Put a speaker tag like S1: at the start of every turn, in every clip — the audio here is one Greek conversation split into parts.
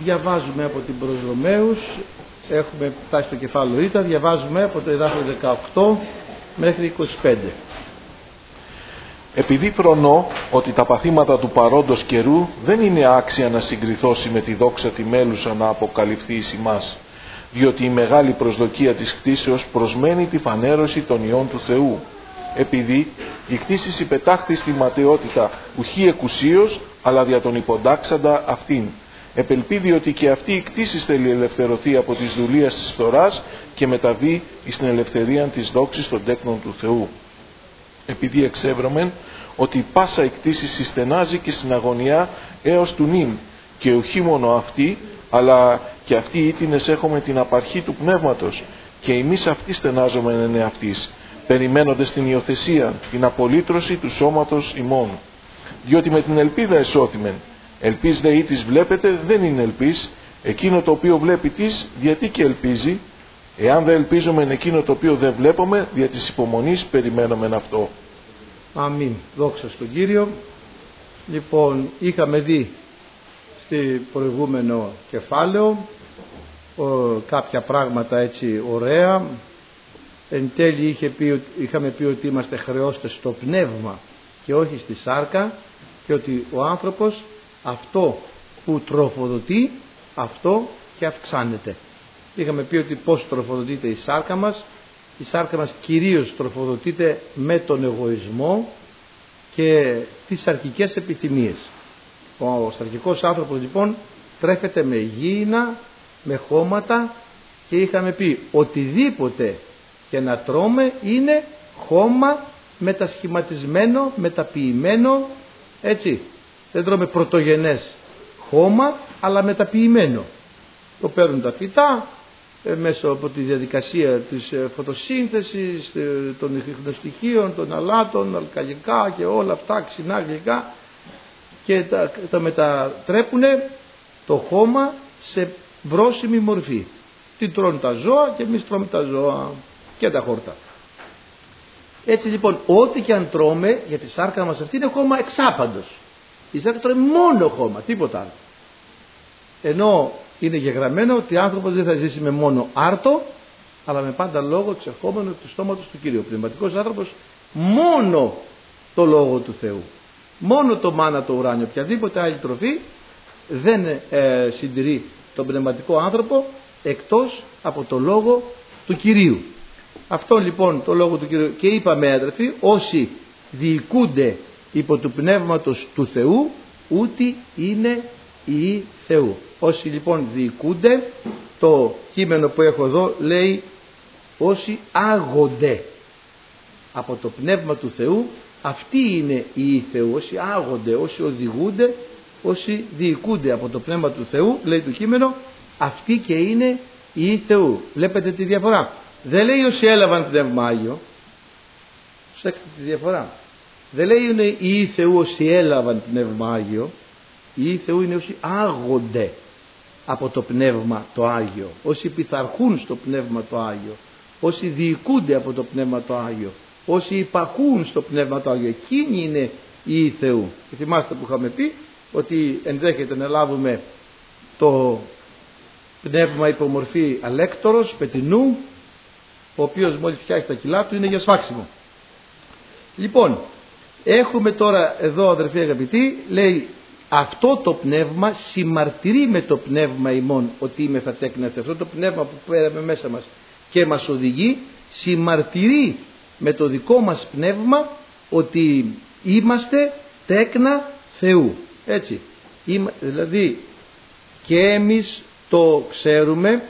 S1: Διαβάζουμε από την προς Ρωμαίους, έχουμε φτάσει στο κεφάλαιο Ήτα, διαβάζουμε από το εδάφιο 18 μέχρι 25.
S2: Επειδή φρονώ ότι τα παθήματα του παρόντος καιρού δεν είναι άξια να συγκριθώσει με τη δόξα τη μέλουσα να αποκαλυφθεί εις ημάς, διότι η μεγάλη προσδοκία της κτήσεως προσμένει τη φανέρωση των ιών του Θεού, επειδή η κτήσης υπετάχθη στη ματαιότητα ουχή εκουσίως, αλλά δια τον υποντάξαντα αυτήν. Επελπίδει ότι και αυτή η κτήσης θέλει ελευθερωθεί από τις δουλείας της φθοράς και μεταβεί εις την ελευθερία της δόξης των τέκνων του Θεού. Επειδή εξεύρωμεν ότι πάσα η κτήση συστενάζει και στην αγωνιά έως του νυν, και ουχή μόνο αυτή, αλλά και αυτοί οι ήτινες έχουμε την απαρχή του πνεύματος, και εμείς αυτοί στενάζομεν εν εαυτής, περιμένοντες την υιοθεσία, την απολύτρωση του σώματος ημών. Διότι με την ελπίδα εσώθημεν. Ελπίς δε ή της βλέπετε δεν είναι ελπίς, εκείνο το οποίο βλέπει της, γιατί και ελπίζει. Εάν δεν ελπίζομεν εκείνο το οποίο δεν βλέπουμε, δια της υπομονής περιμένομεν αυτό.
S1: Αμήν. Δόξα στον Κύριο. Λοιπόν, είχαμε δει στο προηγούμενο κεφάλαιο κάποια πράγματα έτσι ωραία. Εν τέλει είχαμε πει ότι είμαστε χρεώστες στο πνεύμα και όχι στη σάρκα, και ότι ο άνθρωπος αυτό που τροφοδοτεί, αυτό και αυξάνεται. Είχαμε πει ότι πώς τροφοδοτείται η σάρκα μας. Η σάρκα μας κυρίως τροφοδοτείται με τον εγωισμό και τις σαρκικές επιθυμίες. Ο σαρκικός άνθρωπος λοιπόν τρέφεται με γήινα, με χώματα, και είχαμε πει οτιδήποτε και να τρώμε είναι χώμα μετασχηματισμένο, μεταποιημένο, έτσι. Δεν τρώμε πρωτογενές χώμα, αλλά μεταποιημένο. Το παίρνουν τα φυτά μέσω από τη διαδικασία της φωτοσύνθεσης, των ιχνοστοιχείων, των αλάτων, αλκαλικά και όλα αυτά, ξινά γλυκά, και τα μετατρέπουν το χώμα σε βρώσιμη μορφή. Τι τρώνε τα ζώα και εμείς τρώμε τα ζώα και τα χόρτα. Έτσι λοιπόν, ό,τι και αν τρώμε, για τη σάρκα μας αυτή είναι χώμα εξάπαντος. Η σάρκα τρώει μόνο χώμα, τίποτα άλλο. Ενώ είναι γεγραμμένο ότι ο άνθρωπος δεν θα ζήσει με μόνο άρτο, αλλά με πάντα λόγο εξερχόμενο του στόματος του Κυρίου. Ο πνευματικός άνθρωπος μόνο το λόγο του Θεού, μόνο το μάνα το ουράνιο, οποιαδήποτε άλλη τροφή δεν συντηρεί τον πνευματικό άνθρωπο εκτός από το λόγο του Κυρίου. Αυτό λοιπόν το λόγο του Κυρίου, και είπαμε αδερφοί, όσοι διοικούνται υπό του πνεύματος του Θεού, ούτι είναι οι Θεού. Όσοι λοιπόν διοικούνται, το κείμενο που έχω εδώ λέει όσοι άγονται από το πνεύμα του Θεού, αυτοί είναι οι Θεού. Όσοι άγονται, όσοι οδηγούνται, όσοι διοικούνται από το πνεύμα του Θεού, λέει το κείμενο, αυτοί και είναι οι Θεού. Βλέπετε τη διαφορά. Δεν λέει όσοι έλαβαν πνεύμα Άγιο. Προσέξτε τη διαφορά. Δεν λέει είναι οι Θεού όσοι έλαβαν πνεύμα Άγιο. Οι Θεού είναι όσοι άγονται από το πνεύμα το Άγιο, όσοι πειθαρχούν στο πνεύμα το Άγιο, όσοι διοικούνται από το πνεύμα το Άγιο, όσοι υπακούν στο πνεύμα το Άγιο. Εκείνοι είναι οι Θεού. Και θυμάστε που είχαμε πει ότι ενδέχεται να λάβουμε το πνεύμα υπομορφή αλέκτορος, πετινού, ο οποίος μόλις φτιάξει τα κιλά του είναι για σφάξιμο. Λοιπόν, έχουμε τώρα εδώ αδερφοί αγαπητοί, λέει αυτό το πνεύμα συμμαρτυρεί με το πνεύμα ημών ότι είμαι θα τέκνα Θεού. Αυτό το πνεύμα που πέραμε μέσα μας και μας οδηγεί, συμμαρτυρεί με το δικό μας πνεύμα ότι είμαστε τέκνα Θεού. Έτσι. Δηλαδή και εμείς το ξέρουμε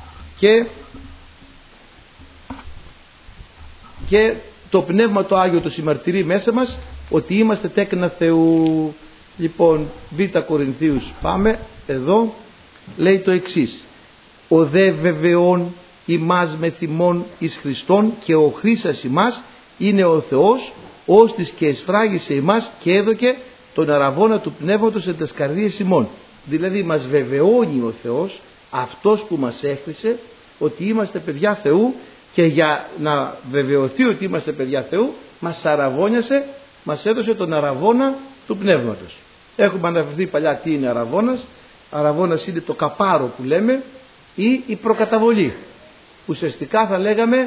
S1: και το Πνεύμα το Άγιο το συμμαρτυρεί μέσα μας ότι είμαστε τέκνα Θεού. Λοιπόν, Β' Κορινθίους πάμε, εδώ λέει το εξής: ο δε βεβαιών ημάς με θυμών εις Χριστόν, και ο Χρήσας ημάς είναι ο Θεός, ώστις και εσφράγισε ημάς και έδωκε τον αραβώνα του πνεύματος εν τας καρδίες ημών. Δηλαδή μας βεβαιώνει ο Θεός, αυτός που μας έχρισε, ότι είμαστε παιδιά Θεού, και για να βεβαιωθεί ότι είμαστε παιδιά Θεού μας αραβώνιασε, μας έδωσε τον αραβώνα του πνεύματος. Έχουμε αναφερθεί παλιά τι είναι αραβώνας. αραβώνας είναι το καπάρο που λέμε ή η προκαταβολή. Ουσιαστικά θα λέγαμε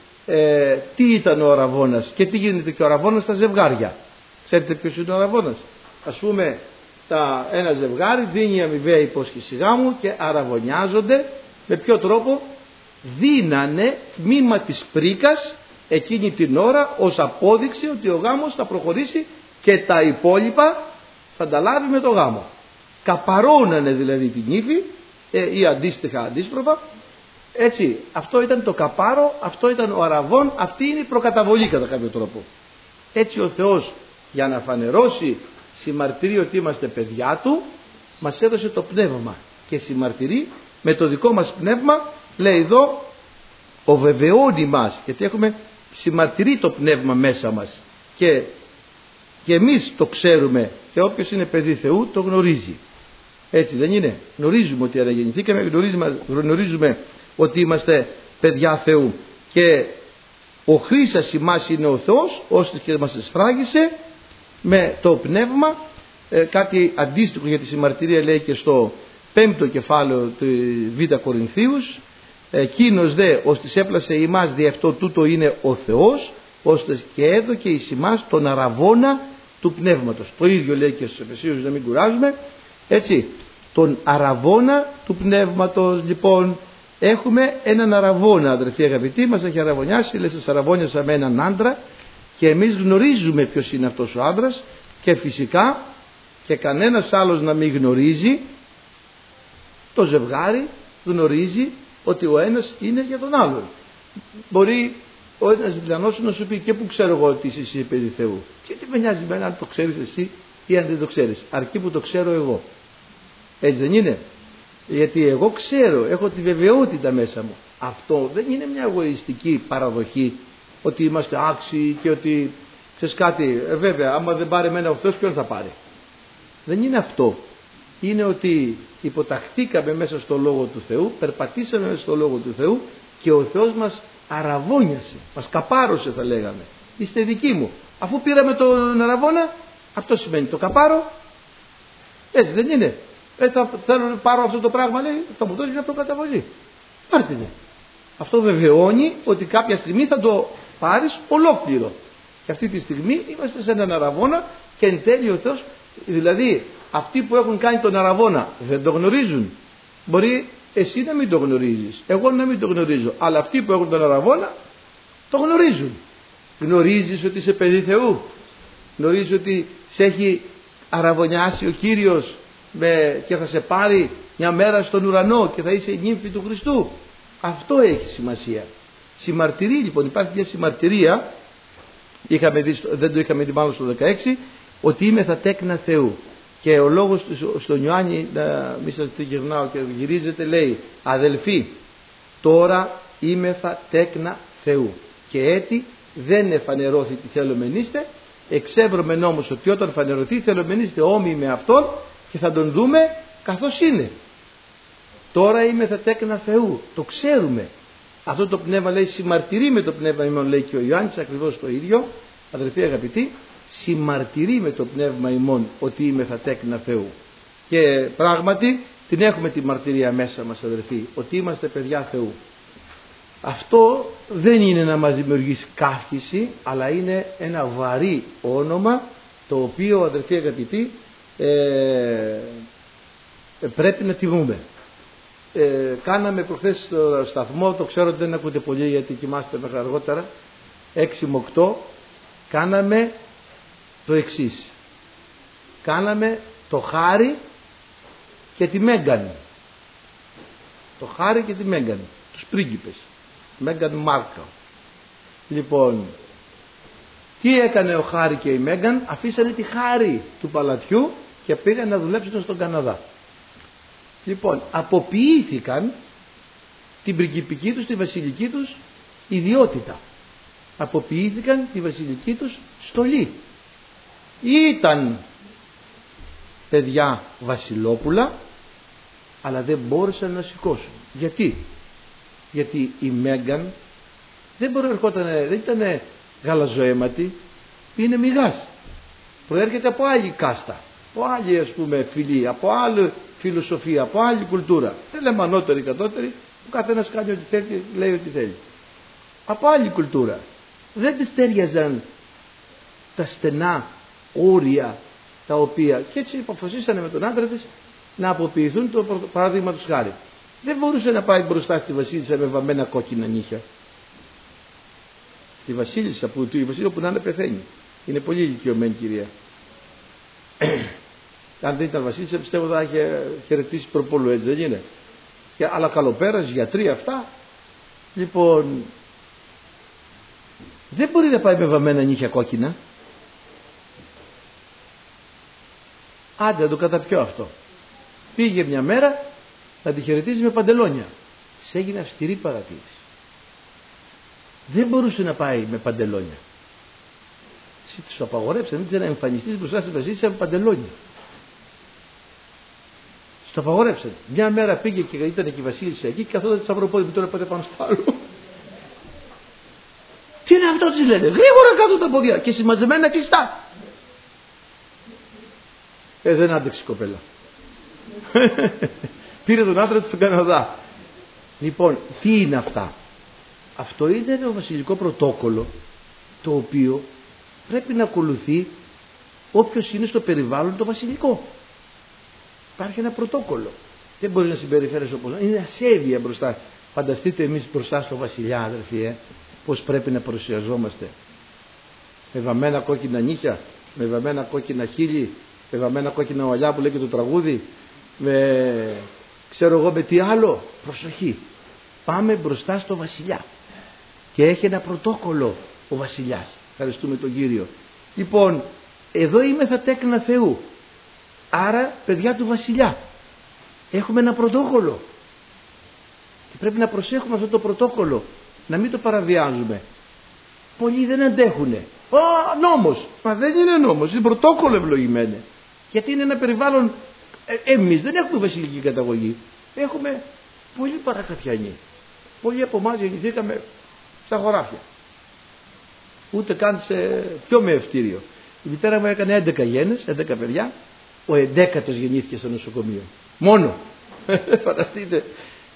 S1: τι ήταν ο αραβώνας και τι γίνεται και ο αραβώνας στα ζευγάρια. Ξέρετε ποιος είναι ο αραβώνας? Ας πούμε ένα ζευγάρι δίνει αμοιβαία υπόσχεση γάμου και αραβωνιάζονται. Με ποιο τρόπο? Δίνανε τμήμα της πρίκας εκείνη την ώρα ως απόδειξη ότι ο γάμος θα προχωρήσει και τα υπόλοιπα θα τα λάβει με το γάμο. Καπαρώνανε δηλαδή την ύφη ή αντίστοιχα αντίστροφα. Έτσι, αυτό ήταν το καπάρο, αυτό ήταν ο αραβών, αυτή είναι η προκαταβολή κατά κάποιο τρόπο. Έτσι ο Θεός, για να φανερώσει συμμαρτυρεί ότι είμαστε παιδιά Του, μας έδωσε το πνεύμα και συμμαρτυρεί με το δικό μας πνεύμα. Λέει εδώ ο βεβαιώνει μας, γιατί έχουμε συμμαρτυρεί το πνεύμα μέσα μας και εμείς το ξέρουμε και όποιος είναι παιδί Θεού το γνωρίζει. Έτσι δεν είναι? Γνωρίζουμε ότι αναγεννηθήκαμε, γνωρίζουμε ότι είμαστε παιδιά Θεού και ο Χρήσας ημάς είναι ο Θεός, ώστε και μας εσφράγισε με το πνεύμα. Κάτι αντίστοιχο για τη συμμαρτυρία λέει και στο 5ο κεφάλαιο του Β' Κορινθίους. Εκείνος δε ως της έπλασε ημάς δι' αυτό τούτο είναι ο Θεός, ώστε και έδωκε εις ημάς τον αραβώνα του πνεύματος. Το ίδιο λέει και στους Εφεσίους, να μην κουράζουμε. Έτσι, τον αραβώνα του πνεύματος. Λοιπόν, έχουμε έναν αραβώνα, αδερφοί αγαπητοί, μας έχει αραβωνιάσει, λέει σας αραβώνιασα με έναν άντρα και εμείς γνωρίζουμε ποιος είναι αυτός ο άντρας και φυσικά και κανένας άλλος να μην γνωρίζει, το ζευγάρι γνωρίζει ότι ο ένας είναι για τον άλλον. Μπορεί ο ένας διπλανός να σου πει και που ξέρω εγώ ότι είσαι εσύ παιδί Θεού. Και τι με νοιάζει εμένα αν το ξέρεις εσύ ή αν δεν το ξέρεις, αρκεί που το ξέρω εγώ. Έτσι δεν είναι? Γιατί εγώ ξέρω, έχω τη βεβαιότητα μέσα μου. Αυτό δεν είναι μια εγωιστική παραδοχή ότι είμαστε άξιοι και ότι ξέρεις κάτι, βέβαια άμα δεν πάρει εμένα ο Θεός ποιον θα πάρει? Δεν είναι αυτό. Είναι ότι υποταχθήκαμε μέσα στο Λόγο του Θεού, περπατήσαμε μέσα στο Λόγο του Θεού και ο Θεός μας αραβώνιασε, μας καπάρωσε θα λέγαμε. Είστε δικοί μου. Αφού πήραμε τον αραβώνα, αυτό σημαίνει το καπάρο. Έτσι δεν είναι? Θέλω να πάρω αυτό το πράγμα, λέει, θα μου δώσει μια προκαταβολή. Πάρτε. Αυτό βεβαιώνει ότι κάποια στιγμή θα το πάρεις ολόκληρο. Και αυτή τη στιγμή είμαστε σε έναν αραβώνα και εν τέλει ο Θεός, δηλαδή αυτοί που έχουν κάνει τον αραβώνα δεν το γνωρίζουν. Μπορεί εσύ να μην το γνωρίζεις, εγώ να μην το γνωρίζω, αλλά αυτοί που έχουν τον αραβώνα το γνωρίζουν. Γνωρίζεις ότι είσαι παιδί Θεού? Γνωρίζεις ότι σε έχει αραβωνιάσει ο Κύριος και θα σε πάρει μια μέρα στον ουρανό και θα είσαι η νύμφη του Χριστού? Αυτό έχει σημασία. Συμμαρτυρεί λοιπόν, υπάρχει μια συμμαρτυρία, δεν το είχαμε δει μάλλον στο 16, ότι είμαι θα τέκνα Θεού. Και ο λόγος στον Ιωάννη, να μην σας τη γυρνάω και γυρίζετε, λέει αδελφοί, τώρα είμαι θα τέκνα Θεού και έτι δεν εφανερώθη τι θέλομεν είστε, εξέβρωμεν όμως ότι όταν φανερωθεί θέλομεν είστε όμοιοι με Αυτόν και θα τον δούμε καθώς είναι. Τώρα είμαι θα τέκνα Θεού, το ξέρουμε. Αυτό το πνεύμα λέει συμμαρτυρεί με το πνεύμα ημών, λέει και ο Ιωάννης ακριβώς το ίδιο. Αδελφοί αγαπητοί, συμμαρτυρεί με το πνεύμα ημών ότι είμαι θα τέκνα Θεού. Και πράγματι την έχουμε τη μαρτυρία μέσα μας, αδελφοί, ότι είμαστε παιδιά Θεού. Αυτό δεν είναι να μας δημιουργήσει καύχηση, αλλά είναι ένα βαρύ όνομα, το οποίο, αδελφοί αγαπητοί, πρέπει να τιμούμε. Κάναμε προχθές στο σταθμό, το ξέρω ότι δεν ακούτε πολύ γιατί κοιμάστε μέχρι αργότερα, 6 με 8, κάναμε το εξής. Κάναμε το Χάρη και τη Μέγκαν. Το Χάρη και τη Μέγκαν, τους πρίγκιπες, Μέγκαν Μάρκο. Λοιπόν, τι έκανε ο Χάρη και η Μέγκαν? Αφήσανε τη Χάρη του παλατιού και πήγαν να δουλέψουν στον Καναδά. Λοιπόν, αποποιήθηκαν την πριγκιπική τους, τη βασιλική τους ιδιότητα. Αποποιήθηκαν τη βασιλική τους στολή. Ήταν παιδιά βασιλόπουλα, αλλά δεν μπόρεσαν να σηκώσουν. Γιατί η Μέγκαν δεν ήταν γαλαζοαίματη, είναι μυγάς. Προέρχεται από άλλη κάστα. από άλλη ας πούμε φυλή, από άλλη φιλοσοφία, από άλλη κουλτούρα. Δεν λέμε ανώτερη, κατώτερη, ο καθένας κάνει ό,τι θέλει, λέει ό,τι θέλει. Από άλλη κουλτούρα. Δεν της τέριαζαν τα στενά όρια τα οποία, και έτσι αποφασίσανε με τον άντρα της να αποποιηθούν, το παράδειγμα τους χάρη. Δεν μπορούσε να πάει μπροστά στη βασίλισσα με βαμμένα κόκκινα νύχια. Στη βασίλισσα που να είναι πεθαίνει. Είναι πολύ ηλικιωμένη κυρία. Αν δεν ήταν βασίλισσα πιστεύω θα είχε χαιρετήσει προπόλου, έτσι δεν είναι? Αλλά καλοπέρας, γιατροί αυτά. Λοιπόν, δεν μπορεί να πάει με βαμμένα νύχια κόκκινα. Άντε να το καταπιώ αυτό. Πήγε μια μέρα να τη χαιρετήσει με παντελόνια. Της έγινε αυστηρή παρατήρηση. Δεν μπορούσε να πάει με παντελόνια. Της το απαγορέψαν, δεν ξέρει να εμφανιστείς μπροστά στη βασίλισσα με παντελόνια. Στο απαγορέψαν. Μια μέρα πήγε και ήταν και η βασίλισσα εκεί και καθόταν το σταυροπόδι, τώρα πάτε πάνω στο άλλο. Τι είναι αυτό, της λένε, γρήγορα κάτω τα πόδια και συμμαζεμένα κλειστά. Δεν άντεξε η κοπέλα. Πήρε τον άντρα της στον Καναδά. Λοιπόν, τι είναι αυτά? Αυτό είναι το βασιλικό πρωτόκολλο, το οποίο πρέπει να ακολουθεί όποιος είναι στο περιβάλλον το βασιλικό. Υπάρχει ένα πρωτόκολλο. Δεν μπορεί να συμπεριφέρεσαι όπως είναι ασέβεια μπροστά. Φανταστείτε εμείς μπροστά στο βασιλιά, αδερφοί, πώς πρέπει να παρουσιαζόμαστε. Με βαμμένα κόκκινα νύχια, με βαμμένα κόκκινα χείλη, με βαμμένα κόκκινα ολιά που λέει και το τραγούδι, με ξέρω εγώ με τι άλλο. Προσοχή. Πάμε μπροστά στο βασιλιά. Και έχει ένα πρωτόκολλο ο βασιλιάς. Ευχαριστούμε τον Κύριο. Λοιπόν, εδώ είμαι θα τέκνα Θεού. Άρα παιδιά του βασιλιά. Έχουμε ένα πρωτόκολλο. Και πρέπει να προσέχουμε αυτό το πρωτόκολλο. Να μην το παραβιάζουμε. Πολλοί δεν αντέχουνε. Νόμος. Μα δεν είναι νόμος. Είναι πρωτόκολλο, ευλογημένε. Γιατί είναι ένα περιβάλλον. Εμείς δεν έχουμε βασιλική καταγωγή. Έχουμε πολύ παρακατιανοί. Πολλοί από εμάς γεννηθήκαμε στα χωράφια. Ούτε καν σε πιο μεευτήριο. Η μητέρα μου έκανε 11 γένες, 11 παιδιά. Ο 11ος γεννήθηκε στο νοσοκομείο. Μόνο. Φανταστείτε.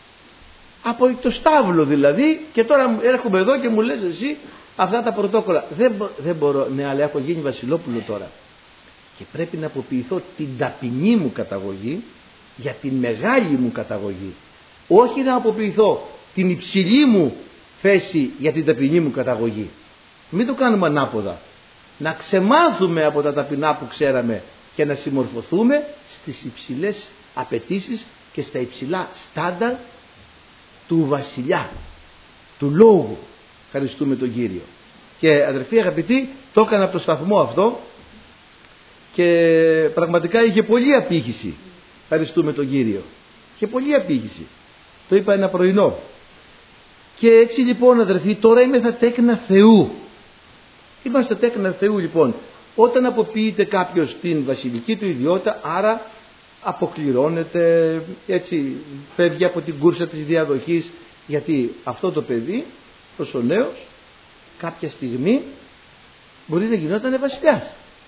S1: Από το στάβλο δηλαδή. Και τώρα έρχομαι εδώ και μου λες εσύ αυτά τα πρωτόκολλα. Δεν μπορώ. Ναι, αλλά έχω γίνει βασιλόπουλο τώρα. Και πρέπει να αποποιηθώ την ταπεινή μου καταγωγή για την μεγάλη μου καταγωγή. Όχι να αποποιηθώ την υψηλή μου θέση για την ταπεινή μου καταγωγή. Μην το κάνουμε ανάποδα. Να ξεμάθουμε από τα ταπεινά που ξέραμε και να συμμορφωθούμε στις υψηλές απαιτήσεις και στα υψηλά στάνταρ του βασιλιά, του λόγου. Ευχαριστούμε τον Κύριο. Και αδερφοί αγαπητοί, το έκανα από το σταθμό αυτό και πραγματικά είχε πολλή απήχηση. Ευχαριστούμε τον Κύριο. Είχε πολλή απήχηση. Το είπα ένα πρωινό. Και έτσι λοιπόν αδερφοί, τώρα είμαι θα τέκνα Θεού. Είμαστε τέκνα Θεού λοιπόν. Όταν αποποιείται κάποιος την βασιλική του ιδιότητα, άρα αποκληρώνεται, έτσι φεύγει από την κούρσα της διαδοχής, γιατί αυτό το παιδί, ως ο νέος, κάποια στιγμή μπορεί να γινόταν βασιλιάς.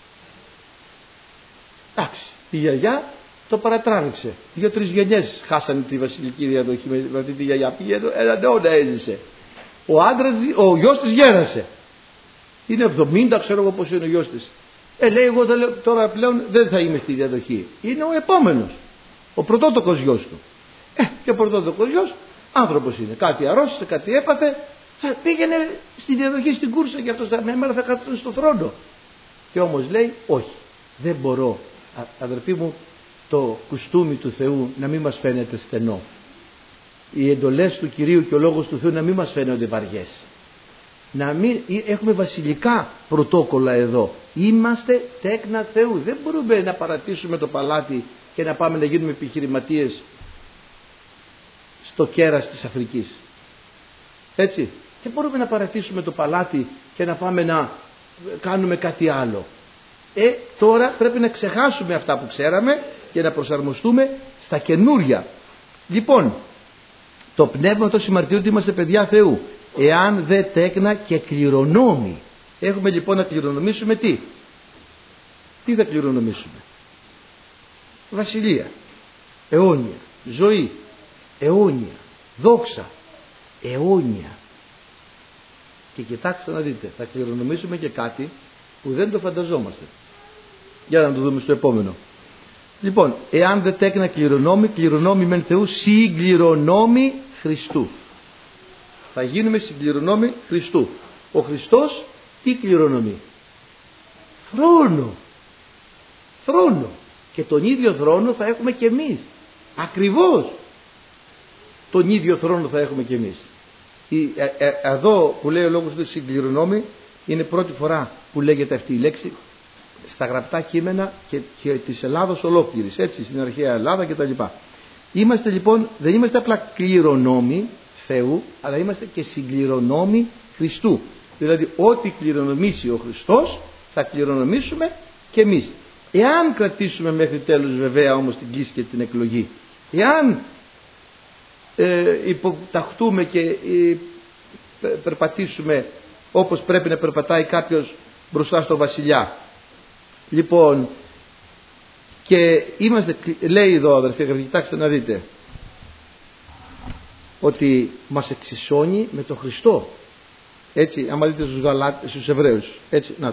S1: Εντάξει, η γιαγιά το παρατράβηξε. 2-3 γενιές χάσανε τη βασιλική διαδοχή με αυτή τη γιαγιά. Πήγε ένα νέο να έζησε. Ο γιος της γέρασε. Είναι 70, ξέρω εγώ πώς είναι ο γιος της. Λέει εγώ τώρα πλέον δεν θα είμαι στη διαδοχή. Είναι ο επόμενος. Ο πρωτότοκος γιος του. Και ο πρωτότοκος γιος άνθρωπος είναι. Κάτι αρρώστησε, κάτι έπαθε. Θα πήγαινε στη διαδοχή στην κούρσα και αυτός μια μέρα θα καθόταν στο θρόνο. Και όμως λέει όχι. Δεν μπορώ, αδερφοί μου, το κουστούμι του Θεού να μην μας φαίνεται στενό. Οι εντολές του Κυρίου και ο λόγος του Θεού να μην μας φαίνονται βαριές. Να μην έχουμε βασιλικά πρωτόκολλα εδώ. Είμαστε τέκνα Θεού. Δεν μπορούμε να παρατήσουμε το παλάτι και να πάμε να γίνουμε επιχειρηματίες στο κέρας της Αφρικής. Έτσι. Δεν μπορούμε να παρατήσουμε το παλάτι και να πάμε να κάνουμε κάτι άλλο. Τώρα πρέπει να ξεχάσουμε αυτά που ξέραμε και να προσαρμοστούμε στα καινούρια. Λοιπόν, το πνεύμα το συμμαρτύρει ότι είμαστε παιδιά Θεού. Εάν δε τέκνα και κληρονόμοι. Έχουμε λοιπόν να κληρονομήσουμε τι? Τι θα κληρονομήσουμε? βασιλεία, αιώνια, ζωή, αιώνια, δόξα, αιώνια. Και κοιτάξτε να δείτε, θα κληρονομήσουμε και κάτι που δεν το φανταζόμαστε. Για να το δούμε στο επόμενο. Λοιπόν, εάν δεν τέκνα κληρονόμοι μεν Θεού, συγκληρονόμοι Χριστού. Θα γίνουμε συγκληρονόμοι Χριστού. Ο Χριστός τι κληρονομεί? Θρόνο. Και τον ίδιο θρόνο θα έχουμε και εμείς. Ακριβώς τον ίδιο θρόνο θα έχουμε και εμείς. Εδώ που λέει ο λόγος του συγκληρονόμοι, είναι πρώτη φορά που λέγεται αυτή η λέξη στα γραπτά κείμενα και της Ελλάδος ολόκληρης, έτσι, στην αρχαία Ελλάδα κτλ. Είμαστε λοιπόν, δεν είμαστε απλά κληρονόμοι Θεού, αλλά είμαστε και συγκληρονόμοι Χριστού. Δηλαδή ό,τι κληρονομήσει ο Χριστός θα κληρονομήσουμε και εμείς. Εάν κρατήσουμε μέχρι τέλους βέβαια όμως την κλίση και την εκλογή, εάν υποταχτούμε και περπατήσουμε όπως πρέπει να περπατάει κάποιος μπροστά στο βασιλιά, λοιπόν, και είμαστε, λέει εδώ αδερφοί, κοιτάξτε να δείτε, ότι μας εξισώνει με τον Χριστό. Έτσι, άμα δείτε στους Εβραίους, έτσι, να το.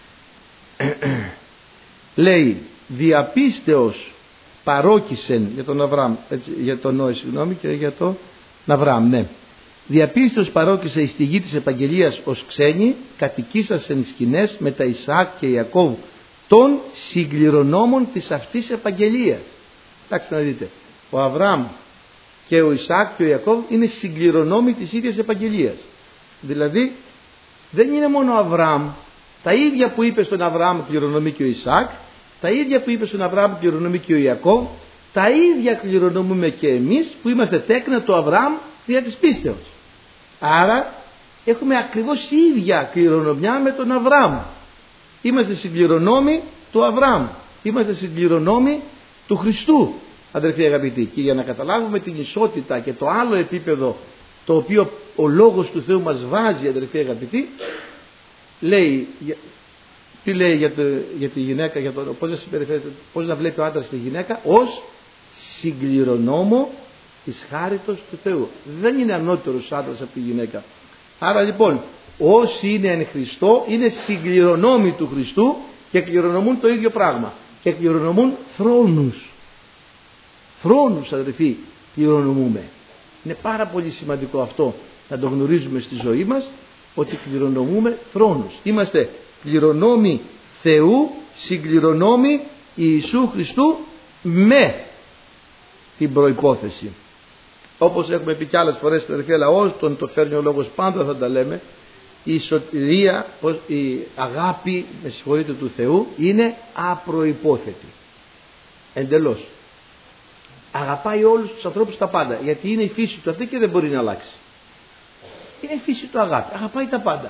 S1: Λέει, διαπίστεως παρόκησεν για τον Αβραάμ, έτσι, για τον Νόε, συγγνώμη, και για τον Αβραάμ, ναι. Διαπίστεως παρόκησε εις τη γη της επαγγελίας ως ξένοι, κατοικήσασεν σκηνές με τα Ισαάκ και Ιακώβ των συγκληρονόμων της αυτής επαγγελίας. Κοιτάξτε να δείτε, ο Αβραάμ και ο Ισαάκ και ο Ιακώβ είναι συγκληρονόμοι της ίδιας επαγγελίας. Δηλαδή δεν είναι μόνο ο Αβραάμ, τα ίδια που είπε στον Αβραάμ κληρονομεί και ο Ισαάκ, τα ίδια που είπε στον Αβραάμ κληρονομεί και ο Ιακώβ, τα ίδια κληρονομούμε και εμείς που είμαστε τέκνα του Αβραάμ δια της πίστεως. Άρα έχουμε ακριβώς η ίδια κληρονομιά με τον Αβραάμ. Είμαστε συγκληρονόμοι του Αβραάμ, είμαστε συγκληρονόμοι του Χριστού, αδερφοί αγαπητοί. Και για να καταλάβουμε την ισότητα και το άλλο επίπεδο το οποίο ο Λόγος του Θεού μας βάζει, αδερφοί αγαπητοί, λέει, τι λέει για τη γυναίκα, για το, πώς να βλέπει ο άντρας τη γυναίκα? Ως συγκληρονόμο της χάριτος του Θεού. Δεν είναι ανώτερος άντρας από τη γυναίκα. Άρα λοιπόν όσοι είναι εν Χριστώ είναι συγκληρονόμοι του Χριστού και κληρονομούν το ίδιο πράγμα. Και κληρονομούν θρόνους. Θρόνους, αδερφοί, κληρονομούμε. Είναι πάρα πολύ σημαντικό αυτό να το γνωρίζουμε στη ζωή μας, ότι κληρονομούμε θρόνους. Είμαστε κληρονόμοι Θεού, συγκληρονόμοι Ιησού Χριστού με την προϋπόθεση. Όπως έχουμε πει κι άλλες φορές, αδερφοί, αλλά όταν το φέρνει ο λόγος πάντα θα τα λέμε, η σωτηρία, η αγάπη, με συγχωρείτε, του Θεού είναι απροϋπόθετη. Εντελώς. Αγαπάει όλους τους ανθρώπους τα πάντα, γιατί είναι η φύση του αυτή και δεν μπορεί να αλλάξει. Είναι η φύση του αγάπη, αγαπάει τα πάντα.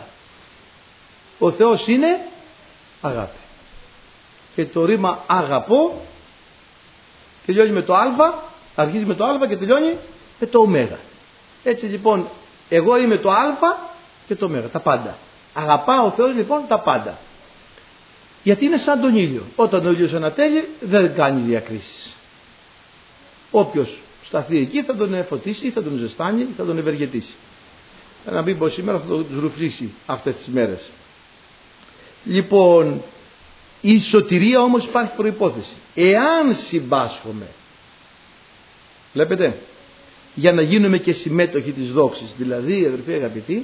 S1: Ο Θεός είναι αγάπη. Και το ρήμα αγαπώ τελειώνει με το α, αρχίζει με το α και τελειώνει με το ω. Έτσι λοιπόν, εγώ είμαι το α και το ω, τα πάντα. Αγαπά ο Θεός λοιπόν τα πάντα. Γιατί είναι σαν τον ήλιο. Όταν ο ήλιος ανατέλει δεν κάνει διακρίσεις. Όποιος σταθεί εκεί θα τον φωτίσει, θα τον ζεστάνει, θα τον ευεργετήσει. Να μην πω σήμερα θα τον ρουφλήσει αυτές τις μέρες. Λοιπόν, η σωτηρία όμως υπάρχει προϋπόθεση. Εάν συμπάσχομαι, βλέπετε, για να γίνουμε και συμμέτοχοι της δόξης, δηλαδή αδερφοί αγαπητοί,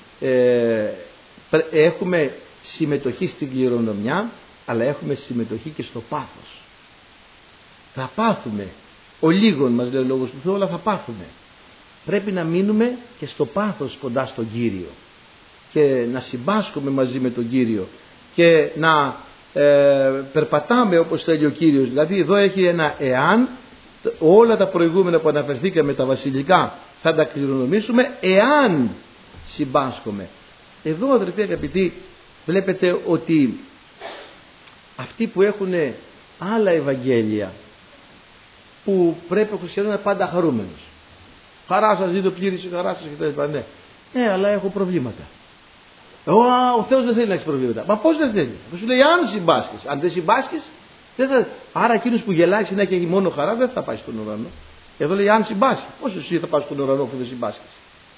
S1: έχουμε συμμετοχή στην κληρονομιά, αλλά έχουμε συμμετοχή και στο πάθος. Θα πάθουμε, ο λίγον μας λέει ο Λόγος του Θεού, αλλά θα πάθουμε. Πρέπει να μείνουμε και στο πάθος κοντά στον Κύριο και να συμπάσχουμε μαζί με τον Κύριο και να περπατάμε όπως θέλει ο Κύριος. Δηλαδή εδώ έχει ένα εάν, όλα τα προηγούμενα που αναφερθήκαμε, τα βασιλικά, θα τα κληρονομήσουμε εάν συμπάσχομαι. Εδώ, αδερφοί αγαπητοί, βλέπετε ότι αυτοί που έχουν άλλα Ευαγγέλια, που πρέπει ο χριστιανός να είναι πάντα χαρούμενος, χαρά σας, δείτε πλήρηση, χαρά σας κτλ. Ναι, αλλά έχω προβλήματα. Ο Θεός δεν θέλει να έχεις προβλήματα. Μα πώς δεν θέλει? Θα σου λέει αν συμπάσχεις. Αν δεν συμπάσχεις Άρα εκείνος που γελάει συνέχεια έχει μόνο χαρά δεν θα πάει στον ουρανό. Εδώ λέει αν συμπάσχει. Πώς εσύ θα πας στον ουρανό που δεν συμπάσχεις?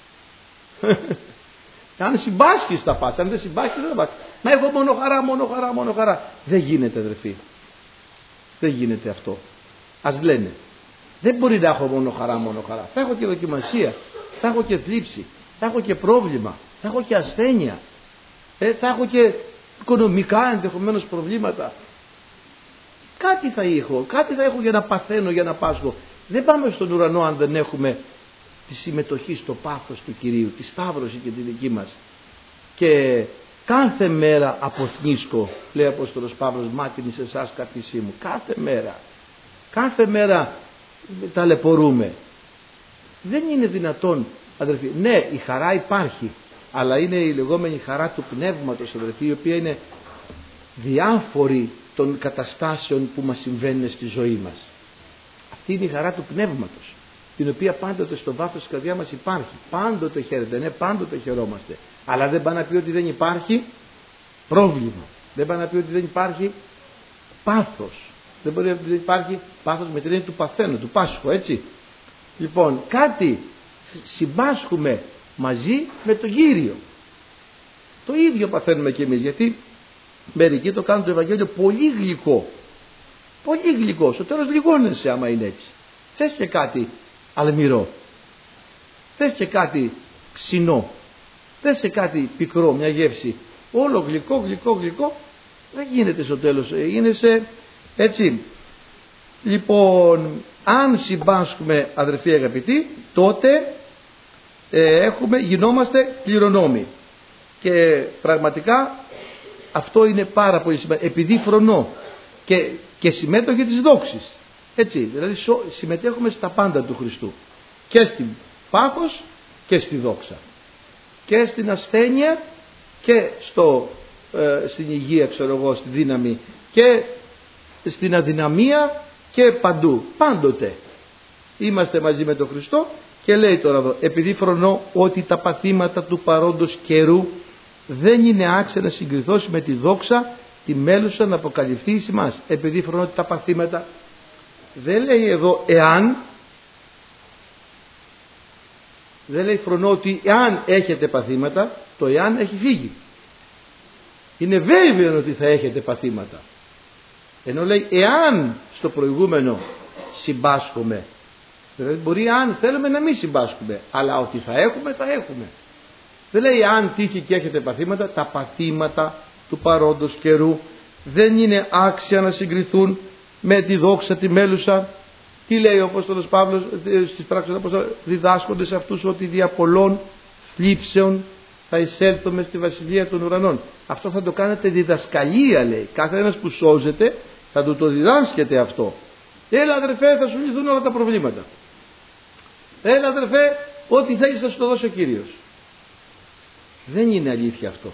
S1: Αν συμπάσχεις θα πας, αν δεν συμπάσχεις δεν θα πας. Να έχω μόνο χαρά, μόνο χαρά, μόνο χαρά. Δεν γίνεται αδερφοί. Δεν γίνεται αυτό. Ας λένε. Δεν μπορεί να έχω μόνο χαρά, μόνο χαρά. Θα έχω και δοκιμασία, θα έχω και θλίψη, θα έχω και πρόβλημα, θα έχω και ασθένεια, θα έχω και οικονομικά ενδεχομένως προβλήματα. Κάτι θα έχω για να παθαίνω, για να πάσχω. Δεν πάμε στον ουρανό αν δεν έχουμε τη συμμετοχή στο πάθος του Κυρίου, τη σταύρωση και τη δική μας. Και κάθε μέρα αποθνίσκω, λέει ο Απόστολος Παύλος, μάτιν σε εσάς καρτισή μου. Κάθε μέρα ταλαιπωρούμε. Δεν είναι δυνατόν, αδερφοί. Ναι, η χαρά υπάρχει, αλλά είναι η λεγόμενη χαρά του πνεύματος, αδερφοί, η οποία είναι διάφορη των καταστάσεων που μας συμβαίνουν στη ζωή μας. Αυτή είναι η χαρά του πνεύματος, την οποία πάντοτε στο βάθος της καρδιάς μας υπάρχει. Πάντοτε χαίρεται, ναι, πάντοτε χαιρόμαστε. Αλλά δεν πάει να πει ότι δεν υπάρχει πρόβλημα. Δεν πάει να πει ότι δεν υπάρχει πάθος. Δεν μπορεί να πει ότι δεν υπάρχει πάθος με την έννοια του παθαίνου, του πάσχου, έτσι. Λοιπόν, κάτι συμπάσχουμε μαζί με τον Κύριο. Το ίδιο παθαίνουμε και εμείς, γιατί μερικοί το κάνουν το Ευαγγέλιο πολύ γλυκό. Πολύ γλυκό. Στο τέλος λιγώνεσαι άμα είναι έτσι. Θες και κάτι αλμυρό. Θες και κάτι ξινό. Θες και κάτι πικρό, μια γεύση. Όλο γλυκό. Δεν γίνεται στο τέλος. Γίνεσαι έτσι. Λοιπόν, αν συμπάσχουμε, αδερφοί αγαπητοί, τότε γινόμαστε κληρονόμοι. Και πραγματικά αυτό είναι πάρα πολύ σημαντικό. Επειδή φρονώ και συμμέτοχοι της δόξης. Έτσι, δηλαδή συμμετέχουμε στα πάντα του Χριστού. Και στην πάθος και στη δόξα. Και στην ασθένεια και στην υγεία, ξέρω εγώ, στη δύναμη. Και στην αδυναμία και παντού. Πάντοτε είμαστε μαζί με τον Χριστό. Και λέει τώρα εδώ, επειδή φρονώ ότι τα παθήματα του παρόντος καιρού δεν είναι άξια να συγκριθώ με τη δόξα τη μέλουσα να αποκαλυφθεί εις εμάς. Επειδή φρονώ ότι τα παθήματα, δεν λέει εδώ εάν, δεν λέει φρονώ ότι εάν έχετε παθήματα, το εάν έχει φύγει. Είναι βέβαιο ότι θα έχετε παθήματα. Ενώ λέει εάν στο προηγούμενο συμπάσχουμε. Δηλαδή μπορεί αν θέλουμε να μην συμπάσχουμε, αλλά ότι θα έχουμε, θα έχουμε. Δεν λέει αν τύχει και έχετε παθήματα, τα παθήματα του παρόντος καιρού δεν είναι άξια να συγκριθούν με τη δόξα τη μέλουσα. Τι λέει ο Απόστολος Παύλος στις πράξεις του Απόστολου, διδάσκονται σε αυτούς ότι δια πολλών θλίψεων θα εισέλθουμε στη βασιλεία των ουρανών. Αυτό θα το κάνετε διδασκαλία, λέει. Κάθε ένας που σώζεται θα του το διδάσκεται αυτό. Έλα αδερφέ, θα σου λυθούν όλα τα προβλήματα. Έλα αδερφέ, ό,τι θέλεις θα σου το δώσει ο Κύριος. Δεν είναι αλήθεια αυτό.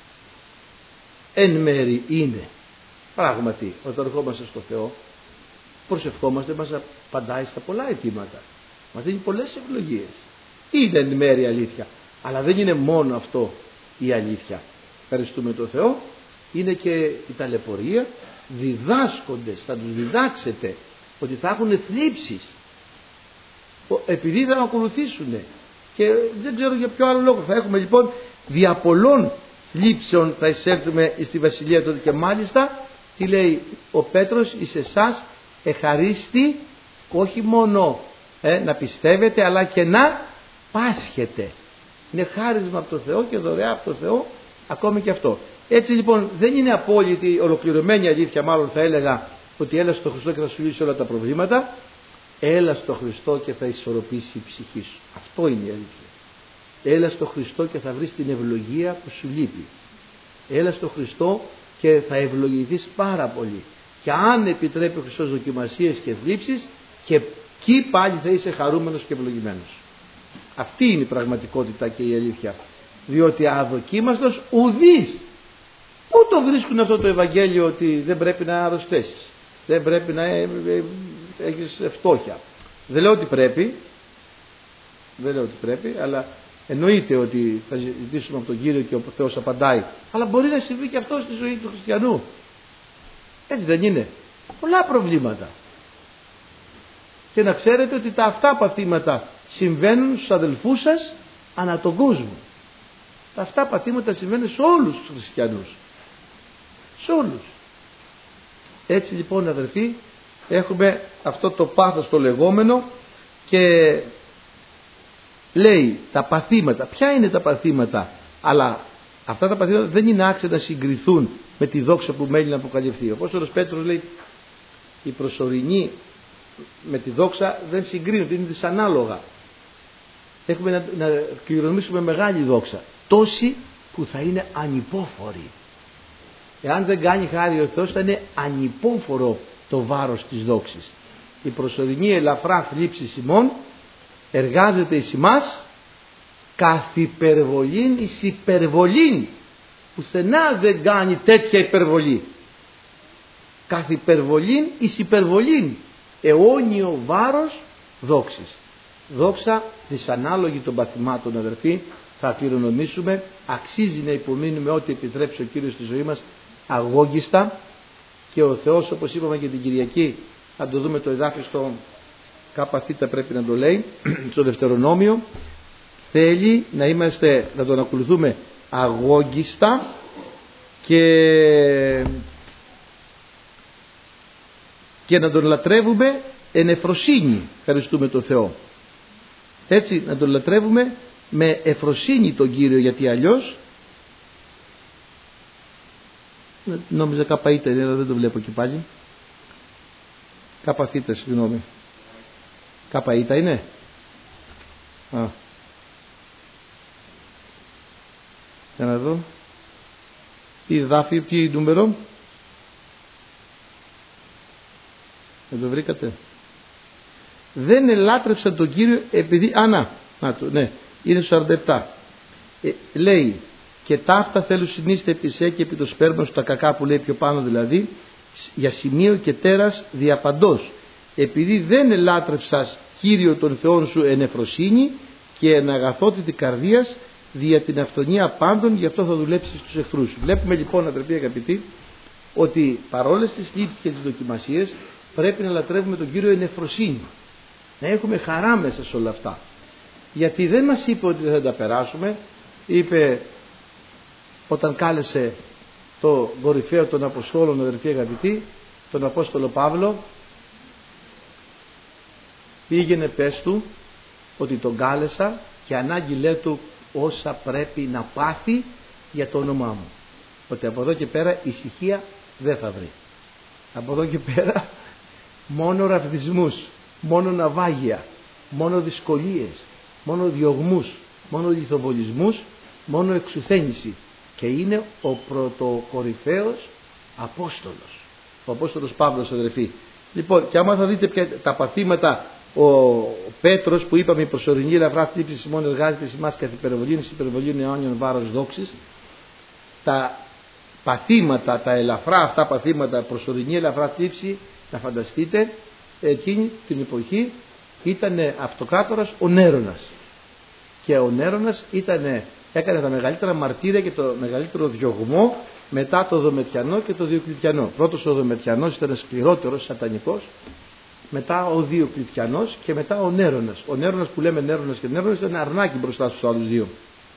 S1: Εν μέρη είναι. Πράγματι, όταν ερχόμαστε στο Θεό, προσευχόμαστε, μας απαντάει στα πολλά αιτήματα. Μας δίνει πολλές ευλογίες. Είναι εν μέρη αλήθεια. Αλλά δεν είναι μόνο αυτό η αλήθεια. Ευχαριστούμε τον Θεό. Είναι και η ταλαιπωρία. Διδάσκοντες, θα τους διδάξετε ότι θα έχουν θλίψεις επειδή θα ακολουθήσουν και δεν ξέρω για ποιο άλλο λόγο. Θα έχουμε λοιπόν δια πολλών θλίψεων θα εισέλθουμε στη βασιλεία του. Και μάλιστα τι λέει ο Πέτρος, εις εσάς εχαρίστη όχι μόνο να πιστεύετε αλλά και να πάσχετε. Είναι χάρισμα από το Θεό και δωρεά από το Θεό ακόμη και αυτό. Έτσι λοιπόν δεν είναι απόλυτη ολοκληρωμένη αλήθεια, μάλλον θα έλεγα ότι έλα στο Χριστό και θα σου λύσει όλα τα προβλήματα. Έλα στο Χριστό και θα ισορροπήσει η ψυχή σου. Αυτό είναι η αλήθεια. Έλα στο Χριστό και θα βρεις την ευλογία που σου λείπει. Έλα στο Χριστό και θα ευλογηθείς πάρα πολύ. Και αν επιτρέπει ο Χριστός δοκιμασίες και θλίψεις, και εκεί πάλι θα είσαι χαρούμενος και ευλογημένος. Αυτή είναι η πραγματικότητα και η αλήθεια. Διότι αδοκίμαστος ουδείς. Πού το βρίσκουν αυτό το Ευαγγέλιο ότι δεν πρέπει να αρρωστήσεις, δεν πρέπει να έχεις φτώχεια. Δεν λέω ότι πρέπει, αλλά εννοείται ότι θα ζητήσουμε από τον Κύριο και ο Θεός απαντάει. Αλλά μπορεί να συμβεί και αυτό στη ζωή του χριστιανού. Έτσι δεν είναι? Πολλά προβλήματα. Και να ξέρετε ότι τα αυτά παθήματα συμβαίνουν στους αδελφούς σας ανά τον κόσμο. Τα αυτά παθήματα συμβαίνουν σε όλους τους χριστιανούς. Σε όλους. Έτσι λοιπόν αδελφοί, έχουμε αυτό το πάθος το λεγόμενο και λέει τα παθήματα. Ποια είναι τα παθήματα? Αλλά αυτά τα παθήματα δεν είναι άξια να συγκριθούν με τη δόξα που μένει να αποκαλυφθεί. Ο Απόστολος Πέτρος λέει η προσωρινή με τη δόξα δεν συγκρίνονται, είναι δυσανάλογα. Έχουμε να κληρονομήσουμε μεγάλη δόξα, τόση που θα είναι ανυπόφορη. Εάν δεν κάνει χάρη ο Θεός, θα είναι ανυπόφορο το βάρος της δόξης. Η προσωρινή ελαφρά θλίψη ημών εργάζεται εις ημάς καθ' υπερβολήν εις υπερβολήν. Πουθενά δεν κάνει τέτοια υπερβολή. Καθ' υπερβολήν εις υπερβολήν. Αιώνιο βάρος δόξης. Δόξα δυσανάλογη των παθημάτων αδερφοί, θα κληρονομήσουμε. Αξίζει να υπομείνουμε ό,τι επιτρέψει ο Κύριος στη ζωή μας αγόγγιστα, και ο Θεός, όπως είπαμε και την Κυριακή, θα το δούμε το εδάφιο στο ΚΘ, πρέπει να το λέει στο Δευτερονόμιο, θέλει να τον ακολουθούμε αγόγγιστα και να τον λατρεύουμε εν εφροσύνη. Ευχαριστούμε τον Θεό. Έτσι να τον λατρεύουμε με εφροσύνη τον Κύριο, γιατί αλλιώς νόμιζα καπαΐτα είναι, αλλά δεν το βλέπω και πάλι. Καπαθήτα, συγγνώμη. Καπαΐτα είναι. Για να δω. Τι δάφη, τι νούμερο. Δεν το βρήκατε? Δεν ελάτρεψαν τον Κύριο επειδή... ναι, είναι στο 47. Λέει, και ταύτα θέλουν συνείστε επί σε και επί το σπέρμα σου, τα κακά που λέει πιο πάνω δηλαδή, για σημείο και τέρας διαπαντός. Επειδή δεν ελάτρεψας Κύριο τον Θεόν σου εν εφροσύνη και εν αγαθότητη καρδίας δια την αυθονία πάντων, γι' αυτό θα δουλέψεις στους εχθρούς σου. Βλέπουμε λοιπόν, αδερφοί αγαπητοί, ότι παρόλες τις λήψεις και τις δοκιμασίες πρέπει να λατρεύουμε τον Κύριο εν εφροσύνη. Να έχουμε χαρά μέσα σε όλα αυτά. Γιατί δεν μας είπε ότι δεν θα τα περάσουμε. Είπε όταν κάλεσε το κορυφαίο των Αποστόλων, αδερφοί αγαπητοί, τον Απόστολο Παύλο, πήγαινε πες του ότι τον κάλεσα και ανάγγειλέ του όσα πρέπει να πάθει για το όνομά μου. Ότι από εδώ και πέρα ησυχία δεν θα βρει. Από εδώ και πέρα μόνο ραβδισμούς, μόνο ναυάγια, μόνο δυσκολίες, μόνο διωγμούς, μόνο λιθοβολισμούς, μόνο εξουθένηση. Και είναι ο πρωτοκορυφαίος Απόστολος, ο Απόστολος Παύλος, αδερφοί. Λοιπόν, και άμα θα δείτε πια τα παθήματα, ο Πέτρος που είπαμε, η προσωρινή ελαφρά θλίψη ημών εργάζεται εις ημάς καθ' υπερβολήν αιώνιον βάρος δόξης. Τα παθήματα, τα ελαφρά αυτά παθήματα, προσωρινή ελαφρά θλίψη, να φανταστείτε, εκείνη την εποχή ήταν αυτοκράτορας ο Νέρονας. Και ο Νέρονας έκανε τα μεγαλύτερα μαρτύρια και το μεγαλύτερο διωγμό μετά το Δομετιανό και το Διοκλητιανό. Πρώτος ο Δομετιανός ήταν σκληρότερος, σατανικός, μετά ο Διοκλητιανός και μετά ο Νέρονας. Ο Νέρονας που λέμε Νέρονας και Νέρονας ήταν αρνάκι μπροστά στους άλλους δύο.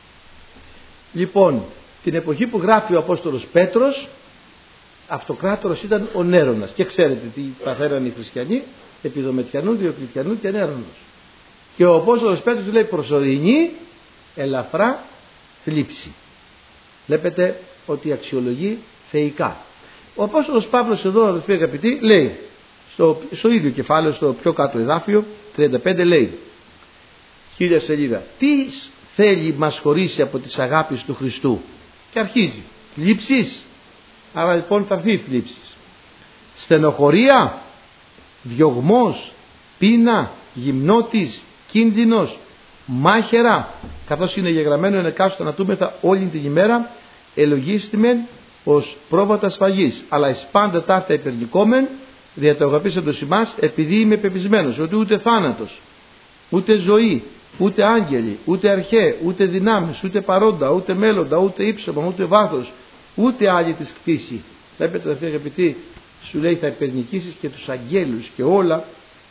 S1: Λοιπόν, την εποχή που γράφει ο Απόστολος Πέτρος, αυτοκράτορος ήταν ο Νέρονας. Και ξέρετε τι παθαίναν οι χριστιανοί, επί Δομετιανού, Διοκλητιανού και Νέρονος. Και ο Απόστολος Πέτρος λέει προσωρινή ελαφρά θλίψη. Βλέπετε ότι αξιολογεί θεϊκά. Ο Απόστολος Παύλος εδώ, αδελφοί αγαπητοί, λέει στο ίδιο κεφάλαιο, στο πιο κάτω εδάφιο 35, λέει 1000 σελίδα, τι θέλει μας χωρίσει από τις αγάπης του Χριστού? Και αρχίζει θλίψεις. Άρα λοιπόν θα έρθει θλίψεις, στενοχωρία, διωγμός, πείνα, γυμνότης, κίνδυνος, μάχαιρα, καθώς είναι γεγραμμένο εν εκάστοτε ανατούμεθα όλη την ημέρα, ελογίστημεν ως πρόβατα σφαγής, αλλά εις πάντα ταύτα υπερνικόμεν, δια το αγαπήσαντος ημάς, επειδή είμαι πεπισμένος ότι ούτε θάνατος, ούτε ζωή, ούτε άγγελοι, ούτε αρχαί, ούτε δυνάμεις, ούτε παρόντα, ούτε μέλλοντα, ούτε ύψωμα, ούτε βάθος, ούτε άλλη της κτήση. Βλέπετε, αγαπητοί, σου λέει θα υπερνικήσεις και τους αγγέλους και όλα,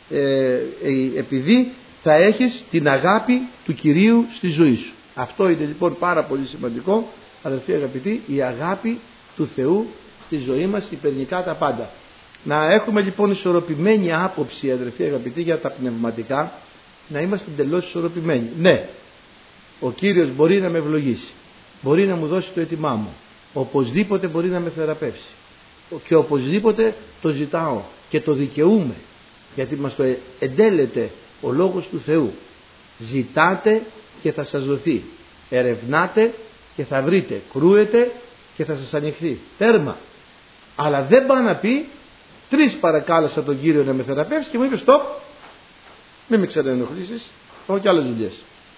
S1: επειδή θα έχεις την αγάπη του Κυρίου στη ζωή σου. Αυτό είναι λοιπόν πάρα πολύ σημαντικό, αδελφοί αγαπητοί, η αγάπη του Θεού στη ζωή μας υπερνικά τα πάντα. Να έχουμε λοιπόν ισορροπημένη άποψη, αδελφοί αγαπητοί, για τα πνευματικά, να είμαστε εντελώς ισορροπημένοι. Ναι, ο Κύριος μπορεί να με ευλογήσει, μπορεί να μου δώσει το αίτημά μου, οπωσδήποτε μπορεί να με θεραπεύσει και οπωσδήποτε το ζητάω και το δικαιούμαι, γιατί μας το εντέλεται ο λόγος του Θεού. Ζητάτε και θα σας δοθεί, ερευνάτε και θα βρείτε, κρούετε και θα σας ανοιχθεί. Τέρμα. Αλλά δεν πάει να πει 3 παρακάλεσα τον Κύριο να με θεραπεύσει και μου είπε stop, μην με ξαναενοχλήσεις, έχω και άλλες δουλειές.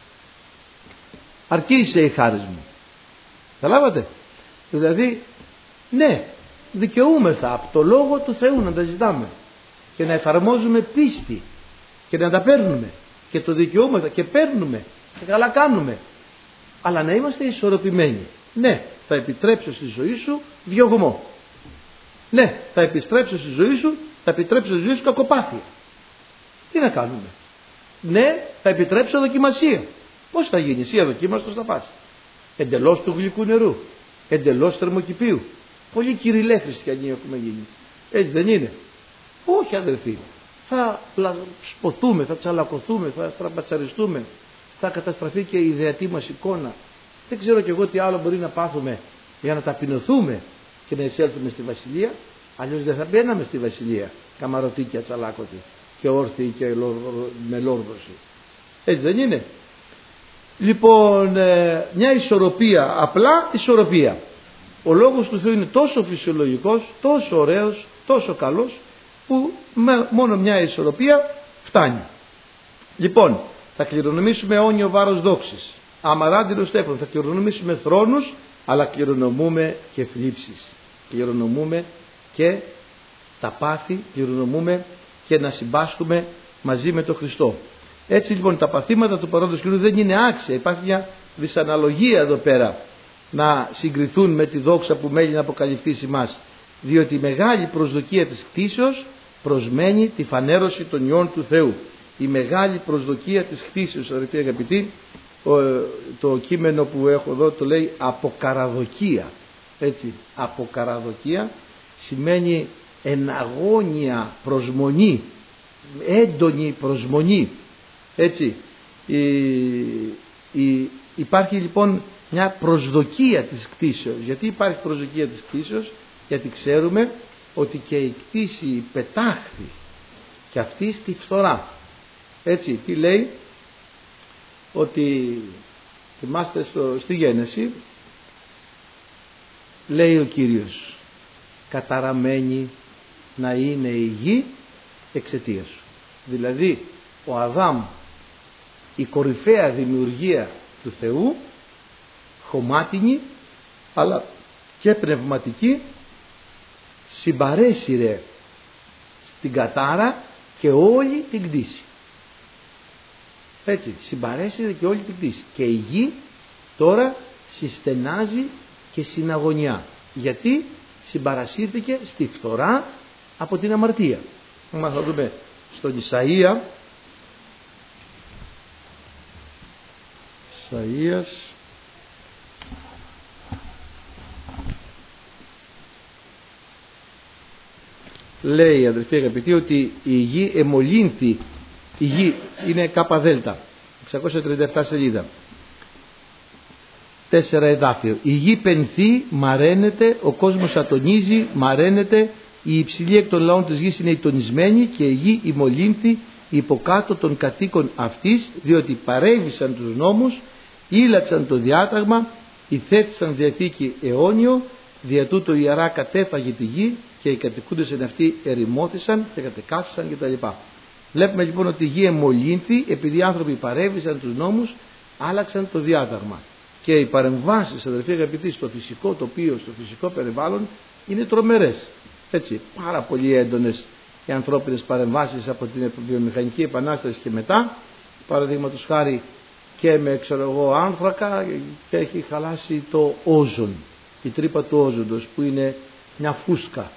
S1: Αρκείσαι η χάρις μου. Καταλάβατε? Δηλαδή, ναι, δικαιούμεθα από το λόγο του Θεού να τα ζητάμε και να εφαρμόζουμε πίστη και να τα παίρνουμε και το δικαιούμεθα και παίρνουμε και καλά κάνουμε, αλλά να είμαστε ισορροπημένοι. Ναι, θα επιτρέψω στη ζωή σου διωγμό. Ναι, θα επιτρέψω στη ζωή σου, κακοπάθεια. Τι να κάνουμε? Ναι, θα επιτρέψω δοκιμασία. Πώς θα γίνει? Εσύ αδοκίμαστος θα πας. Εντελώς του γλυκού νερού, εντελώς θερμοκηπίου. Πολύ κυριλέ χριστιανοί έχουμε γίνει. Έτσι δεν είναι? Όχι αδελφοί. Θα σποθούμε, θα τσαλακωθούμε, θα στραμπατσαριστούμε, θα καταστραφεί και η ιδεατή μας εικόνα. Δεν ξέρω κι εγώ τι άλλο μπορεί να πάθουμε για να ταπεινωθούμε και να εισέλθουμε στη Βασιλεία. Αλλιώς δεν θα μπαίναμε στη Βασιλεία καμαρωτή και ατσαλάκωτη και όρθιοι και με λόρδωση. Έτσι δεν είναι? Λοιπόν, μια ισορροπία, απλά ισορροπία. Ο λόγος του Θεού είναι τόσο φυσιολογικός, τόσο ωραίος, τόσο καλός, που μόνο μια ισορροπία φτάνει. Λοιπόν, θα κληρονομήσουμε αιώνιο βάρος δόξης, αμαράντιλο στέφανο, θα κληρονομήσουμε θρόνους, αλλά κληρονομούμε και θλίψεις, κληρονομούμε και τα πάθη, κληρονομούμε και να συμπάσχουμε μαζί με τον Χριστό. Έτσι λοιπόν τα παθήματα του παρόντος καιρού δεν είναι άξια. Υπάρχει μια δυσαναλογία εδώ πέρα να συγκριθούν με τη δόξα που μένει να αποκαλυφθεί σε εμάς, διότι η μεγάλη προσδοκία της κτήσεως προσμένει τη φανέρωση των ιών του Θεού. Η μεγάλη προσδοκία της κτήσεως, αγαπητοί αγαπητοί, το κείμενο που έχω εδώ το λέει αποκαραδοκία. Έτσι, αποκαραδοκία σημαίνει εναγώνια προσμονή, έντονη προσμονή. Έτσι, υπάρχει λοιπόν μια προσδοκία της κτήσεως. Γιατί υπάρχει προσδοκία της κτήσεως? Γιατί ξέρουμε ότι και η κτήση πετάχθη και αυτή στη φθορά. Έτσι, τι λέει? Ότι θυμάστε στη Γένεση λέει ο Κύριος, καταραμένη να είναι η γη εξαιτίας σου. Δηλαδή ο Αδάμ, η κορυφαία δημιουργία του Θεού, χωμάτινη αλλά και πνευματική, συμπαρέσυρε στην κατάρα και όλη την κτήση. Έτσι, συμπαρέσυρε και όλη την κτήση. Και η γη τώρα συστενάζει και συναγωνιά. Γιατί συμπαρασύρθηκε στη φθορά από την αμαρτία. Θα δούμε στον Ισαΐα, λέει, αδελφοί αγαπητοί, ότι η γη εμολύνθη. Η γη είναι ΚΔ, 637 σελίδα, 4 εδάφιο. Η γη πενθεί, μαραίνεται, ο κόσμος ατονίζει, μαραίνεται, η υψηλή εκ των λαών της γης είναι ητονισμένη και η γη ημολύνθη υποκάτω των κατοίκων αυτής, διότι παρέβησαν τους νόμους, ήλαξαν το διάταγμα, υθέτησαν διαθήκη αιώνιο, δια τούτο η ιερά κατέφαγε τη γη και οι κατοικούντες εν αυτοί ερημώθησαν και κατεκάθισαν κτλ. Βλέπουμε λοιπόν ότι η γη εμολύνθη επειδή οι άνθρωποι παρέβησαν τους νόμους, άλλαξαν το διάταγμα. Και οι παρεμβάσεις, αδελφοί αγαπητοί, στο φυσικό τοπίο, στο φυσικό περιβάλλον είναι τρομερές. Έτσι, πάρα πολύ έντονες οι ανθρώπινες παρεμβάσεις από την βιομηχανική επανάσταση και μετά. Παραδείγματος χάρη και με άνθρακα και έχει χαλάσει το όζον, η τρύπα του όζοντος που είναι μια φούσκα.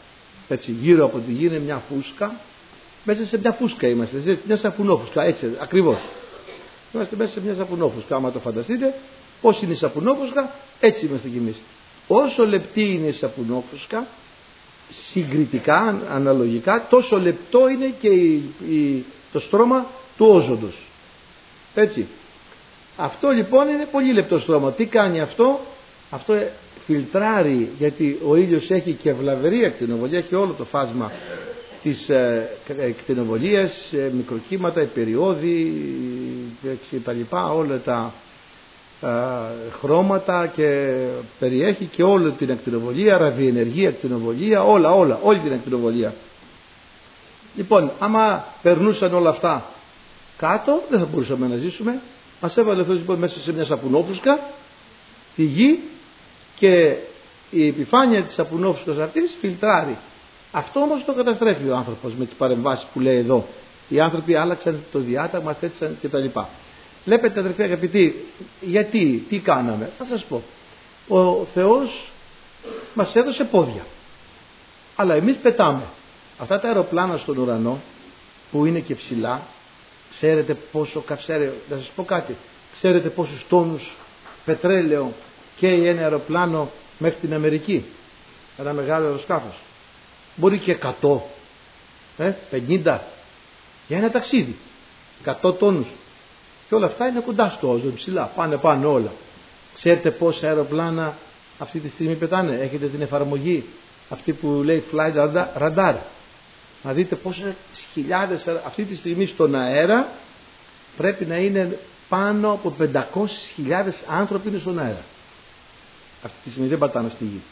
S1: Έτσι, γύρω από τη γη είναι μια φούσκα. Μέσα σε μια φούσκα είμαστε, μια σαπουνόφουσκα, έτσι ακριβώς. Είμαστε μέσα σε μια σαπουνόφουσκα. Άμα το φανταστείτε, πώς είναι η σαπουνόφουσκα, έτσι είμαστε κι εμείς. Όσο λεπτή είναι η σαπουνόφουσκα, συγκριτικά, αναλογικά, τόσο λεπτό είναι και το στρώμα του όζοντος. Έτσι. Αυτό λοιπόν είναι πολύ λεπτό στρώμα. Τι κάνει αυτό? Αυτό φιλτράρει, γιατί ο ήλιος έχει και βλαβερή ακτινοβολία, έχει όλο το φάσμα της ακτινοβολίας, μικροκύματα, περιόδοι και τα λοιπά, όλα τα χρώματα, και περιέχει και όλη την ακτινοβολία, ραδιενεργία, ακτινοβολία, όλη την ακτινοβολία. Λοιπόν, άμα περνούσαν όλα αυτά κάτω, δεν θα μπορούσαμε να ζήσουμε. Μας έβαλε αυτό λοιπόν μέσα σε μια σαπουνόφουσκα τη γη, και η επιφάνεια της σαπουνόφουσκας αυτής φιλτράρει. Αυτό όμως το καταστρέφει ο άνθρωπος με τις παρεμβάσεις που λέει εδώ. Οι άνθρωποι άλλαξαν το διάταγμα, θέτησαν κτλ. Βλέπετε αδερφοί αγαπητοί, γιατί, τι κάναμε? Θα σας πω. Ο Θεός μας έδωσε πόδια, αλλά εμείς πετάμε. Αυτά τα αεροπλάνα στον ουρανό που είναι και ψηλά, ξέρετε πόσο καυσαέριο, να σας πω κάτι, ξέρετε πόσους τόνους πετρέλαιο καίει ένα αεροπλάνο μέχρι την Αμερική? Ένα μεγάλο αεροσκάφος. Μπορεί και 100, 50 για ένα ταξίδι, 100 τόνους. Και όλα αυτά είναι κοντά στο όζον, ψηλά, πάνε πάνω όλα. Ξέρετε πόσα αεροπλάνα αυτή τη στιγμή πετάνε? Έχετε την εφαρμογή αυτή που λέει Flight Radar. Να δείτε πόσες χιλιάδες αυτή τη στιγμή στον αέρα. Πρέπει να είναι πάνω από 500.000 άνθρωποι είναι στον αέρα. Αυτή τη στιγμή δεν πατάνε στη γη.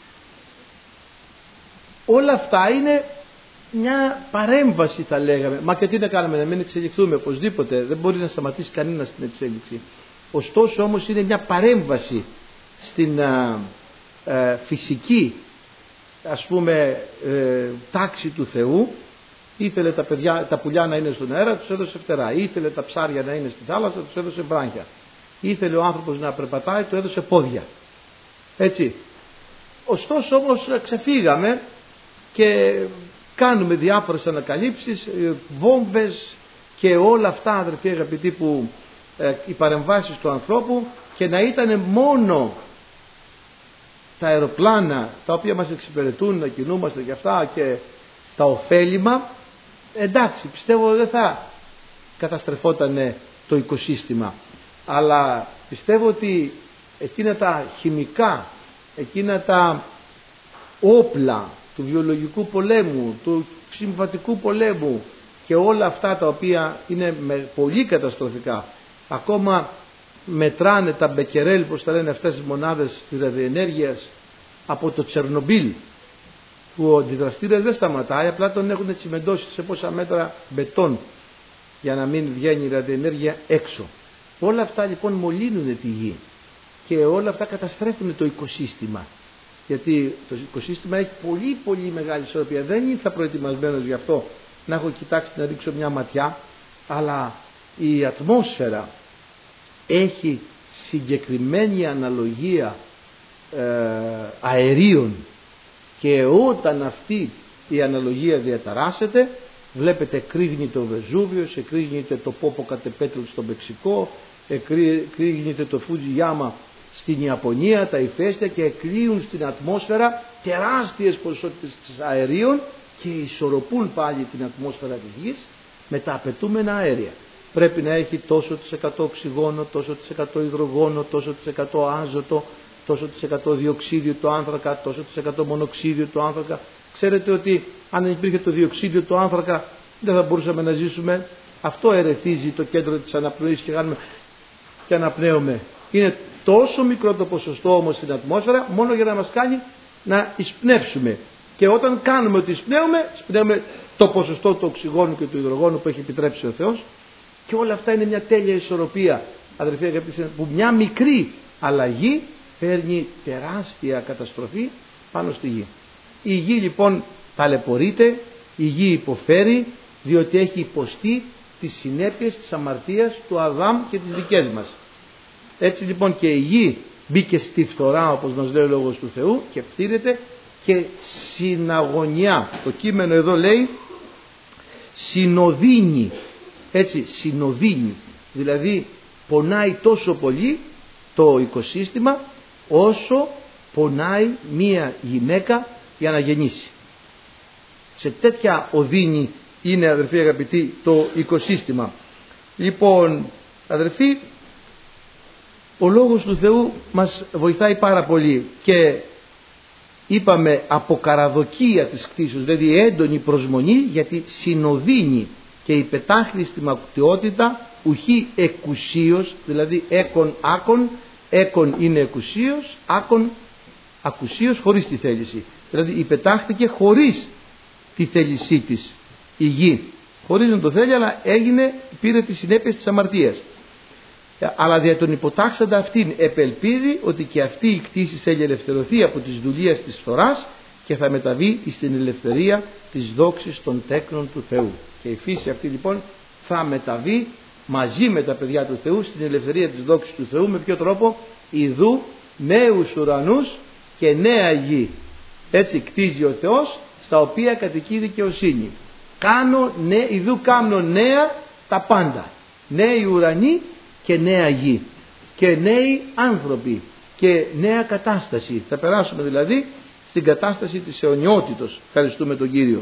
S1: Όλα αυτά είναι μια παρέμβαση, θα λέγαμε. Μα και τι να κάνουμε? Να μην εξελιχθούμε? Οπωσδήποτε δεν μπορεί να σταματήσει κανένας την εξέλιξη. Ωστόσο όμως είναι μια παρέμβαση στην φυσική, ας πούμε, τάξη του Θεού. Ήθελε τα πουλιά να είναι στον αέρα, τους έδωσε φτερά. Ήθελε τα ψάρια να είναι στη θάλασσα, τους έδωσε μπράνχια. Ήθελε ο άνθρωπος να περπατάει, του έδωσε πόδια. Έτσι. Ωστόσο όμως ξεφύγαμε και κάνουμε διάφορες ανακαλύψεις, βόμβες και όλα αυτά, αδερφοί αγαπητοί, που οι παρεμβάσεις του ανθρώπου, και να ήταν μόνο τα αεροπλάνα τα οποία μας εξυπηρετούν, να κινούμαστε και αυτά και τα ωφέλιμα, εντάξει, πιστεύω δεν θα καταστρεφόταν το οικοσύστημα, αλλά πιστεύω ότι εκείνα τα χημικά, εκείνα τα όπλα του βιολογικού πολέμου, του συμβατικού πολέμου και όλα αυτά τα οποία είναι πολύ καταστροφικά, ακόμα μετράνε τα μπεκερέλ, πώς τα λένε αυτές τις μονάδες της ραδιενέργειας, από το Τσερνομπίλ, που ο αντιδραστήρας δεν σταματάει, απλά τον έχουν τσιμεντώσει σε πόσα μέτρα μπετόν για να μην βγαίνει η ραδιενέργεια έξω. Όλα αυτά λοιπόν μολύνουν τη γη και όλα αυτά καταστρέφουν το οικοσύστημα, γιατί το οικοσύστημα έχει πολύ πολύ μεγάλη ισορροπία. Δεν ήρθα προετοιμασμένος γι' αυτό να έχω κοιτάξει να ρίξω μια ματιά, αλλά η ατμόσφαιρα έχει συγκεκριμένη αναλογία αερίων, και όταν αυτή η αναλογία διαταράσσεται, βλέπετε εκρήγνεται ο Βεζούβιος, εκρήγνεται το Πόποκατεπέτλ στο Μεξικό, εκρήγνεται το Φουτζιγιάμα στην Ιαπωνία, τα ηφαίστεια, και εκλείουν στην ατμόσφαιρα τεράστιες ποσότητες αερίων και ισορροπούν πάλι την ατμόσφαιρα της γης με τα απαιτούμενα αέρια. Πρέπει να έχει τόσο της 100 οξυγόνο, τόσο της 100 υδρογόνο, τόσο της 100 άζωτο, τόσο της 100 διοξίδιο του άνθρακα, τόσο της 100 μονοξίδιο του άνθρακα. Ξέρετε ότι αν δεν υπήρχε το διοξίδιο του άνθρακα δεν θα μπορούσαμε να ζήσουμε. Αυτό ερεθίζει το κέντρο της αναπνοής και αναπνέουμε. Είναι τόσο μικρό το ποσοστό όμως στην ατμόσφαιρα, μόνο για να μας κάνει να εισπνεύσουμε. Και όταν κάνουμε ότι εισπνέουμε το ποσοστό του οξυγόνου και του υδρογόνου που έχει επιτρέψει ο Θεός, και όλα αυτά είναι μια τέλεια ισορροπία, αδερφοί αγαπητοί, που μια μικρή αλλαγή φέρνει τεράστια καταστροφή πάνω στη γη. Η γη λοιπόν ταλαιπωρείται, η γη υποφέρει, διότι έχει υποστεί τις συνέπειες της αμαρτίας του Αδάμ και τις δικές μας. Έτσι λοιπόν και η γη μπήκε στη φθορά, όπως μας λέει ο Λόγος του Θεού, και φτύρεται και συναγωνιά. Το κείμενο εδώ λέει συνοδύνει, έτσι, συνοδύνει, δηλαδή πονάει τόσο πολύ το οικοσύστημα όσο πονάει μία γυναίκα για να γεννήσει. Σε τέτοια οδύνη είναι, αδερφοί αγαπητοί, το οικοσύστημα. Λοιπόν, αδερφοί, ο Λόγος του Θεού μας βοηθάει πάρα πολύ και είπαμε από καραδοκία της κτήσεως, δηλαδή έντονη προσμονή, γιατί συνοδύνει και η πετάχλιστη μακτιότητα ουχή εκουσίως, δηλαδή έκον άκον, έκον είναι εκουσίως, άκον ακουσίως χωρίς τη θέληση, δηλαδή υπετάχθηκε χωρίς τη θέλησή της η γη, χωρίς να το θέλει, αλλά πήρε τις συνέπειες της αμαρτίας. Αλλά δια τον υποτάξαντα αυτήν επελπίδει ότι και αυτή η κτήση θέλει ελευθερωθεί από τις δουλείες της φθοράς και θα μεταβεί στην ελευθερία της δόξης των τέκνων του Θεού. Και η φύση αυτή λοιπόν θα μεταβεί μαζί με τα παιδιά του Θεού στην ελευθερία της δόξης του Θεού. Με ποιο τρόπο? Ιδού νέους ουρανούς και νέα γη. Έτσι κτίζει ο Θεός, στα οποία κατοικεί δικαιοσύνη. Ιδού κάνω νέα τα πάντα. Νέοι ουρανοί και νέα γη και νέοι άνθρωποι και νέα κατάσταση. Θα περάσουμε δηλαδή στην κατάσταση της αιωνιότητος. Ευχαριστούμε τον Κύριο.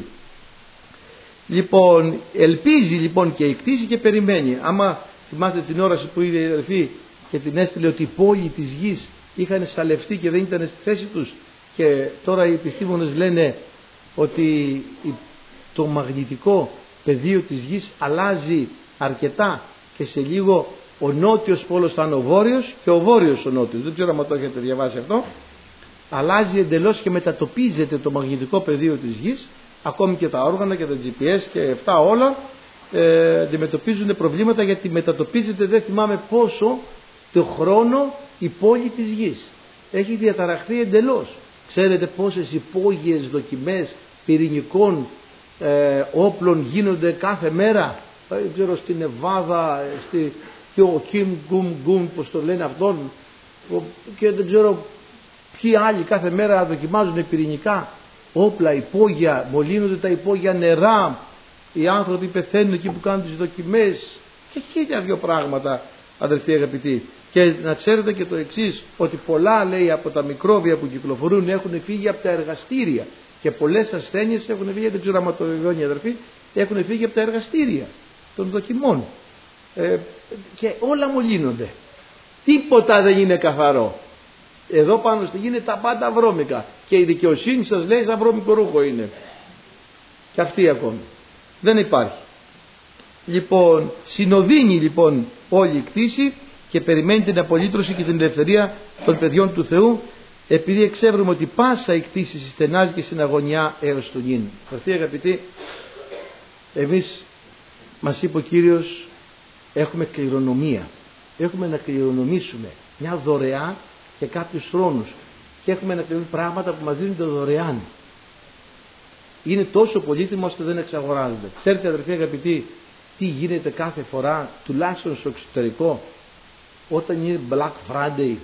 S1: Λοιπόν, ελπίζει λοιπόν και η κτήση και περιμένει. Άμα θυμάστε την όραση που είδε η αδελφή και την έστειλε ότι οι πόλοι της γης είχαν σαλευτεί και δεν ήταν στη θέση τους, και τώρα οι επιστήμονες λένε ότι το μαγνητικό πεδίο της γης αλλάζει αρκετά και σε λίγο ο νότιος πόλος θα είναι ο βόρειος και ο βόρειος ο νότιος. Δεν ξέρω αν το έχετε διαβάσει αυτό. Αλλάζει εντελώς και μετατοπίζεται το μαγνητικό πεδίο της γης. Ακόμη και τα όργανα και τα GPS και αυτά όλα αντιμετωπίζουν προβλήματα, γιατί μετατοπίζεται, δεν θυμάμαι πόσο, το χρόνο η πόλη της γης. Έχει διαταραχθεί εντελώς. Ξέρετε πόσες υπόγειες δοκιμές πυρηνικών όπλων γίνονται κάθε μέρα? Δεν ξέρω, στην Νεβάδα, και ο Κιμ Γκουμ, πως το λένε αυτόν, και δεν ξέρω ποιοι άλλοι κάθε μέρα δοκιμάζουν πυρηνικά όπλα, υπόγεια, μολύνονται τα υπόγεια νερά, οι άνθρωποι πεθαίνουν εκεί που κάνουν τις δοκιμές και χίλια δυο πράγματα, αδελφοί αγαπητοί. Και να ξέρετε και το εξής, ότι πολλά, λέει, από τα μικρόβια που κυκλοφορούν έχουν φύγει από τα εργαστήρια και πολλές ασθένειες έχουν φύγει, δεν ξέρω αν το βεβαιώνει αδελφοί, έχουν φύγει από τα εργαστήρια των δοκιμών. Και όλα μολύνονται, τίποτα δεν είναι καθαρό. Εδώ πάνω στη γη είναι τα πάντα βρώμικα και η δικαιοσύνη σας λέει σαν βρώμικο ρούχο είναι, και αυτή ακόμη δεν υπάρχει. Λοιπόν, συνοδύνει λοιπόν όλη η κτήση και περιμένει την απολύτρωση και την ελευθερία των παιδιών του Θεού, επειδή εξεύρουμε ότι πάσα η κτήση συστενάζει και στην αγωνιά έως τον νυν. Αυτή, αγαπητοί, εμείς, μας είπε ο Κύριος, έχουμε κληρονομία, έχουμε να κληρονομήσουμε μια δωρεά και κάποιους χρόνους, και έχουμε να κληρονομήσουμε πράγματα που μας δίνονται δωρεάν. Είναι τόσο πολύτιμο ώστε δεν εξαγοράζονται. Ξέρετε, αδερφοί αγαπητοί, τι γίνεται κάθε φορά, τουλάχιστον στο εξωτερικό, όταν είναι Black Friday,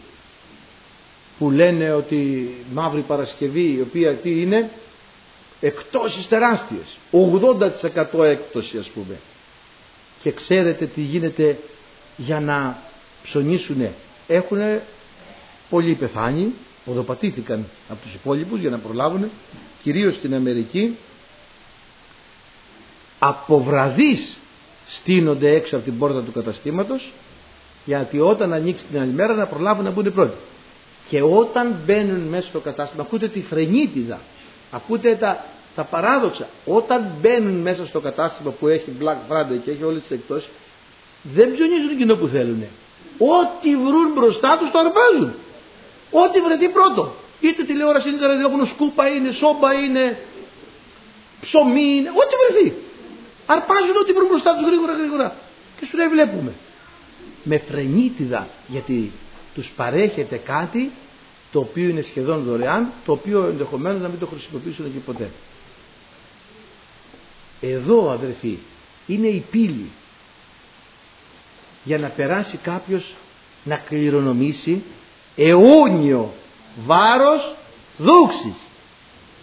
S1: που λένε ότι Μαύρη Παρασκευή, η οποία τι είναι, εκτόσεις τεράστιες, 80% έκπτωση ας πούμε. Και ξέρετε τι γίνεται για να ψωνίσουνε? Έχουνε πολλοί πεθάνει, οδοπατήθηκαν από τους υπόλοιπους για να προλάβουν, κυρίως στην Αμερική. Από βραδείς στείνονται έξω από την πόρτα του καταστήματος, γιατί όταν ανοίξει την άλλη μέρα να προλάβουν να μπουν πρώτοι. Και όταν μπαίνουν μέσα στο κατάστημα, ακούτε τη φρενίτιδα, ακούτε τα παράδοξα. Όταν μπαίνουν μέσα στο κατάστημα που έχει Black Friday και έχει όλες τις εκτόσεις, δεν ψωνίζουν εκείνο που θέλουν. Ό,τι βρουν μπροστά τους το αρπάζουν. Ό,τι βρεθεί πρώτο. Είτε τηλεόραση, είτε ραδιόφωνο, σκούπα είναι, σόμπα είναι, ψωμί είναι, ό,τι βρεθεί. Αρπάζουν ό,τι βρουν μπροστά τους γρήγορα. Και σου λέει βλέπουμε. Με φρενίτιδα, γιατί τους παρέχεται κάτι το οποίο είναι σχεδόν δωρεάν, το οποίο ενδεχομένως να μην το χρησιμοποιήσουν και ποτέ. Εδώ, αδερφοί, είναι η πύλη για να περάσει κάποιος να κληρονομήσει αιώνιο βάρος δόξης.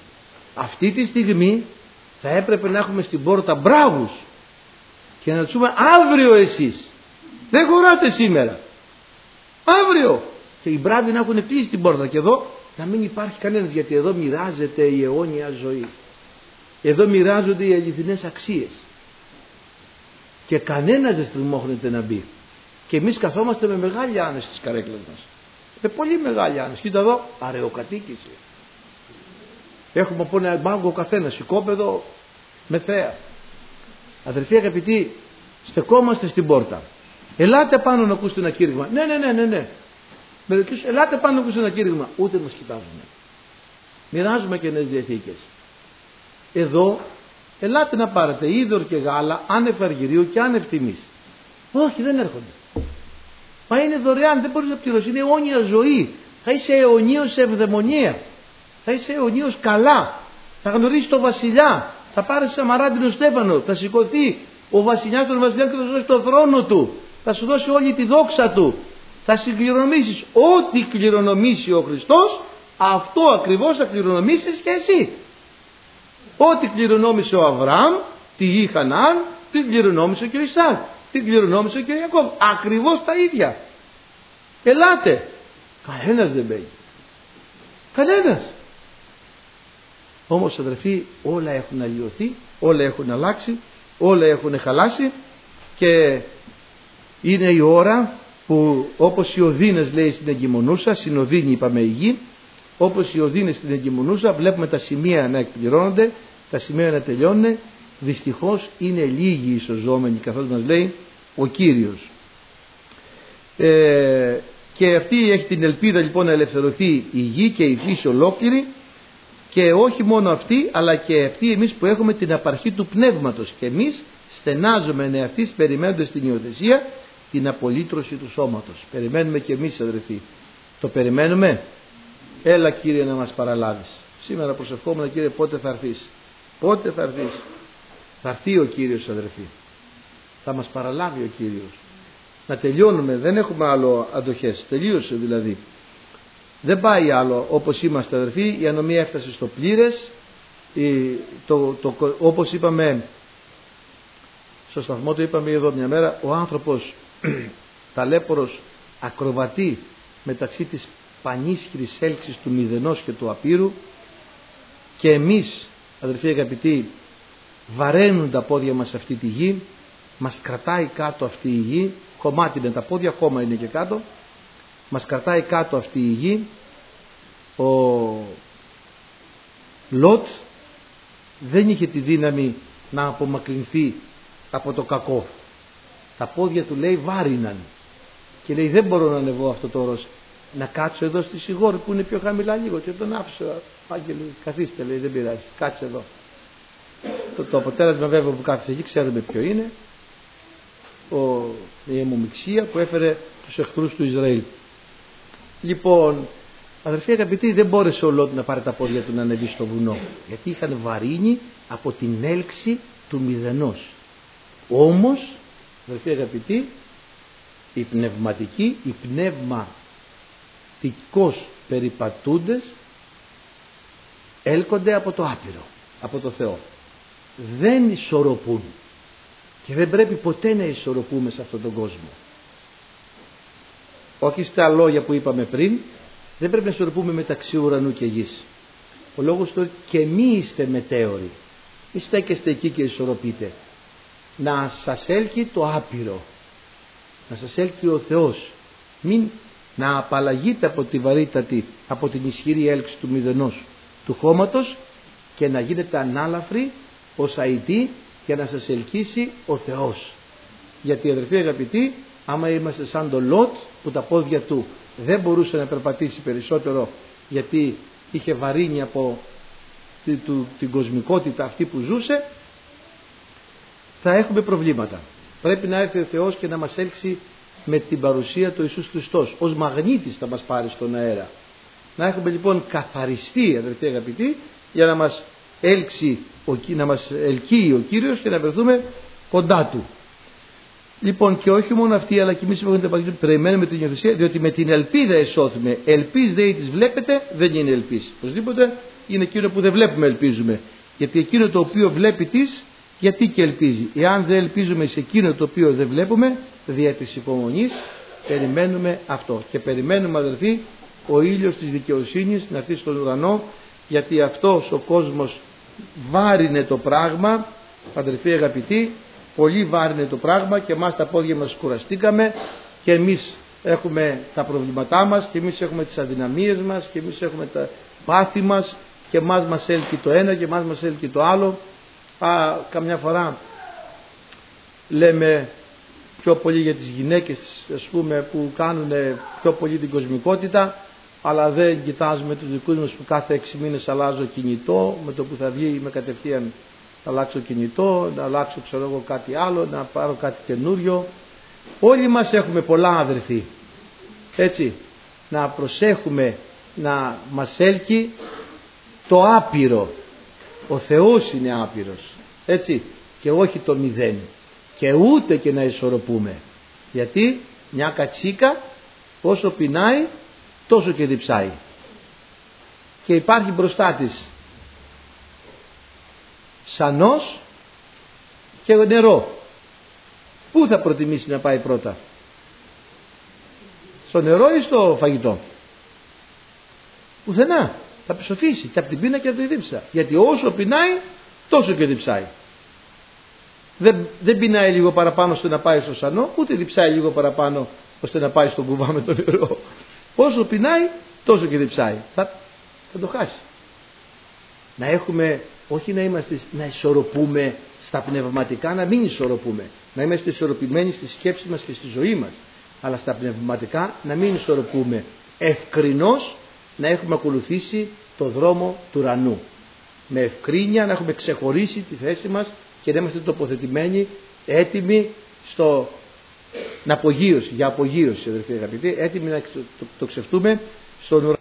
S1: Αυτή τη στιγμή θα έπρεπε να έχουμε στην πόρτα μπράβους και να τους πούμε αύριο εσείς, δεν χωράτε σήμερα, αύριο, και οι μπράβοι να έχουν κλείσει την πόρτα και εδώ να μην υπάρχει κανένας, γιατί εδώ μοιράζεται η αιώνια ζωή, εδώ μοιράζονται οι αληθινές αξίες και κανένας δεν στριμώχνεται να μπει. Και εμείς καθόμαστε με μεγάλη άνεση στις καρέκλες μας, με πολύ μεγάλη άνεση. Κοίτα εδώ, αραιοκατοίκηση, έχουμε από ένα μπάγκο καθένα, οικόπεδο με θέα. Αδερφοί αγαπητοί, στεκόμαστε στην πόρτα, ελάτε πάνω να ακούσετε ένα κήρυγμα. Ναι. Ελάτε πάνω να ακούσετε ένα κήρυγμα. Ούτε μας κοιτάζουμε. Μοιράζουμε Καινές Διαθήκες. Εδώ ελάτε να πάρετε είδωρ και γάλα άνευ αργυρίου και άνευ τιμής. Όχι, δεν έρχονται. Μα είναι δωρεάν, δεν μπορείς να πληρώσεις. Είναι αιώνια ζωή. Θα είσαι αιωνίως σε ευδαιμονία. Θα είσαι αιωνίως καλά. Θα γνωρίσεις τον βασιλιά. Θα πάρεις σαμαράντινο στέφανο. Θα σηκωθεί ο βασιλιάς των βασιλιών και θα σου δώσει τον θρόνο του. Θα σου δώσει όλη τη δόξα του. Θα συγκληρονομήσεις ό,τι κληρονομήσει ο Χριστός, αυτό ακριβώς θα κληρονομήσεις και εσύ. Ό,τι κληρονόμησε ο Αβραάμ, τη γη Χαναάν, την κληρονόμησε και ο Ισάκ, την κληρονόμησε και ο Ιακώβ. Ακριβώς τα ίδια. Ελάτε. Κανένας δεν μπαίνει. Κανένας. Όμως αδερφοί, όλα έχουν αλλοιωθεί, όλα έχουν αλλάξει, όλα έχουν χαλάσει και είναι η ώρα που, όπως οι οδύνες λέει στην εγκυμονούσα, συνοδύνη είπαμε η γη, όπως οι οδύνες στην εγκυμονούσα, βλέπουμε τα σημεία να εκπληρώνονται, τα σημεία να τελειώνουν. Δυστυχώς είναι λίγοι οι σωζόμενοι, καθώς μας λέει ο Κύριος. Και αυτή έχει την ελπίδα λοιπόν να ελευθερωθεί η γη και η φύση ολόκληρη, και όχι μόνο αυτή, αλλά και αυτοί εμείς που έχουμε την απαρχή του πνεύματος, και εμείς στενάζουμε εν αυτής περιμένοντας την υιοθεσία, την απολύτρωση του σώματος. Περιμένουμε και εμείς αδερφοί. Το περιμένουμε. Έλα Κύριε να μας παραλάβεις. Σήμερα προσευχόμουν, Κύριε, πότε θα έρθεις. Πότε θα έρθεις. Θα έρθει ο Κύριος αδερφοί. Θα μας παραλάβει ο Κύριος. Να τελειώνουμε, δεν έχουμε άλλο αντοχές. Τελείωσε δηλαδή. Δεν πάει άλλο όπως είμαστε αδερφοί. Η ανομία έφτασε στο πλήρες. Όπως είπαμε στο σταθμό, το είπαμε εδώ μια μέρα, ο άνθρωπος ταλέπορος ακροβατεί μεταξύ της πανίσχυρης έλξης του μηδενός και του απείρου, και εμείς αδερφοί αγαπητοί βαραίνουν τα πόδια μας σε αυτή τη γη, μας κρατάει κάτω αυτή η γη, κομμάτι είναι τα πόδια, ακόμα είναι και κάτω, μας κρατάει κάτω αυτή η γη. Ο Λότ δεν είχε τη δύναμη να απομακρυνθεί από το κακό. Τα πόδια του λέει βάριναν και λέει δεν μπορώ να ανεβώ αυτό το όρος, να κάτσω εδώ στη Σιγόρ που είναι πιο χαμηλά λίγο, και τον άφησε. Άγγελε, καθίστε, λέει, δεν πειράζει, κάτσε εδώ. Το αποτέλεσμα βέβαια που κάθισε εκεί ξέρουμε ποιο είναι, η αιμομιξία που έφερε τους εχθρούς του Ισραήλ. Λοιπόν, αδερφοί αγαπητοί, δεν μπόρεσε ο Λότ να πάρει τα πόδια του να ανεβεί στο βουνό, γιατί είχαν βαρύνει από την έλξη του μηδενός. Όμως αδερφοί αγαπητοί, οι πνευματικοί, οι πνευματικώς περιπατούντες έλκονται από το άπειρο, από το Θεό. Δεν ισορροπούν και δεν πρέπει ποτέ να ισορροπούμε σε αυτόν τον κόσμο. Όχι στα λόγια που είπαμε πριν, δεν πρέπει να ισορροπούμε μεταξύ ουρανού και γης. Ο λόγος του και μη είστε μετέωροι, μη στέκεστε εκεί και ισορροπείτε. Να σας έλκει το άπειρο, να σας έλκει ο Θεός, μην να απαλλαγείτε από τη βαρύτατη, από την ισχυρή έλξη του μηδενός του χώματος, και να γίνετε ανάλαφροι ως αητοί για να σας ελκύσει ο Θεός. Γιατί αδερφοί αγαπητοί, άμα είμαστε σαν τον Λότ που τα πόδια του δεν μπορούσε να περπατήσει περισσότερο γιατί είχε βαρύνει από την κοσμικότητα αυτή που ζούσε, θα έχουμε προβλήματα. Πρέπει να έρθει ο Θεός και να μας έλξει με την παρουσία του Ιησούς Χριστός. Ως μαγνήτης θα μας πάρει στον αέρα. Να έχουμε λοιπόν καθαριστεί αδερφοί αγαπητοί, για να μας ελκύει ο Κύριος και να βρεθούμε κοντά Του. Λοιπόν, και όχι μόνο αυτοί, αλλά και εμείς περιμένουμε την υιοθεσία, διότι με την ελπίδα εσώθουμε. Ελπίς δε τις βλέπετε, δεν είναι ελπίς. Οπωσδήποτε είναι εκείνο που δεν βλέπουμε ελπίζουμε. Γιατί εκείνο το οποίο βλέπει τις, γιατί και ελπίζει. Εάν δεν ελπίζουμε σε εκείνο το οποίο δεν βλέπουμε, δια της υπομονής περιμένουμε αυτό. Και περιμένουμε, αδελφοί, ο ήλιος της δικαιοσύνης να έρθει στον ουρανό, γιατί αυτός ο κόσμος βάρινε το πράγμα, αδελφοί αγαπητοί, πολύ βάρινε το πράγμα και εμάς τα πόδια μας κουραστήκαμε και εμείς έχουμε τα προβλήματά μας και εμείς έχουμε τις αδυναμίες μας και εμείς έχουμε τα πάθη μας και εμάς μας έλκει το ένα και εμάς μας έλκει το άλλο. Καμιά φορά λέμε πιο πολύ για τις γυναίκες, ας πούμε, που κάνουν πιο πολύ την κοσμικότητα, αλλά δεν κοιτάζουμε τους δικούς μας που κάθε 6 μήνες αλλάζω κινητό, με το που θα βγει είμαι κατευθείαν να αλλάξω κινητό, να αλλάξω ξέρω εγώ κάτι άλλο, να πάρω κάτι καινούριο. Όλοι μας έχουμε πολλά, αδερφοί, έτσι, να προσέχουμε να μας έλκει το άπειρο. Ο Θεός είναι άπειρος, έτσι, και όχι το μηδέν, και ούτε και να ισορροπούμε, γιατί μια κατσίκα όσο πεινάει τόσο και διψάει και υπάρχει μπροστά της σανός και νερό. Πού θα προτιμήσει να πάει πρώτα, στο νερό ή στο φαγητό? Πουθενά. Θα ψοφήσει και από την πείνα και από τη δίψα, γιατί όσο πεινάει τόσο και διψάει. Δεν πεινάει λίγο παραπάνω ώστε να πάει στο σανό, ούτε διψάει λίγο παραπάνω ώστε να πάει στον κουβά με το νερό. Όσο πεινάει τόσο και διψάει. Θα το χάσει. Να έχουμε, όχι να ισορροπούμε στα πνευματικά, να μην ισορροπούμε, να είμαστε ισορροπημένοι στη σκέψη μας και στη ζωή μας, αλλά στα πνευματικά να μην ισορροπούμε, ευκρινώς να έχουμε ακολουθήσει το δρόμο του ουρανού, με ευκρίνεια να έχουμε ξεχωρίσει τη θέση μας και να είμαστε τοποθετημένοι έτοιμοι για απογείωση, αδερφοί αγαπητοί, έτοιμοι να το ξεφτούμε στον ουρανό.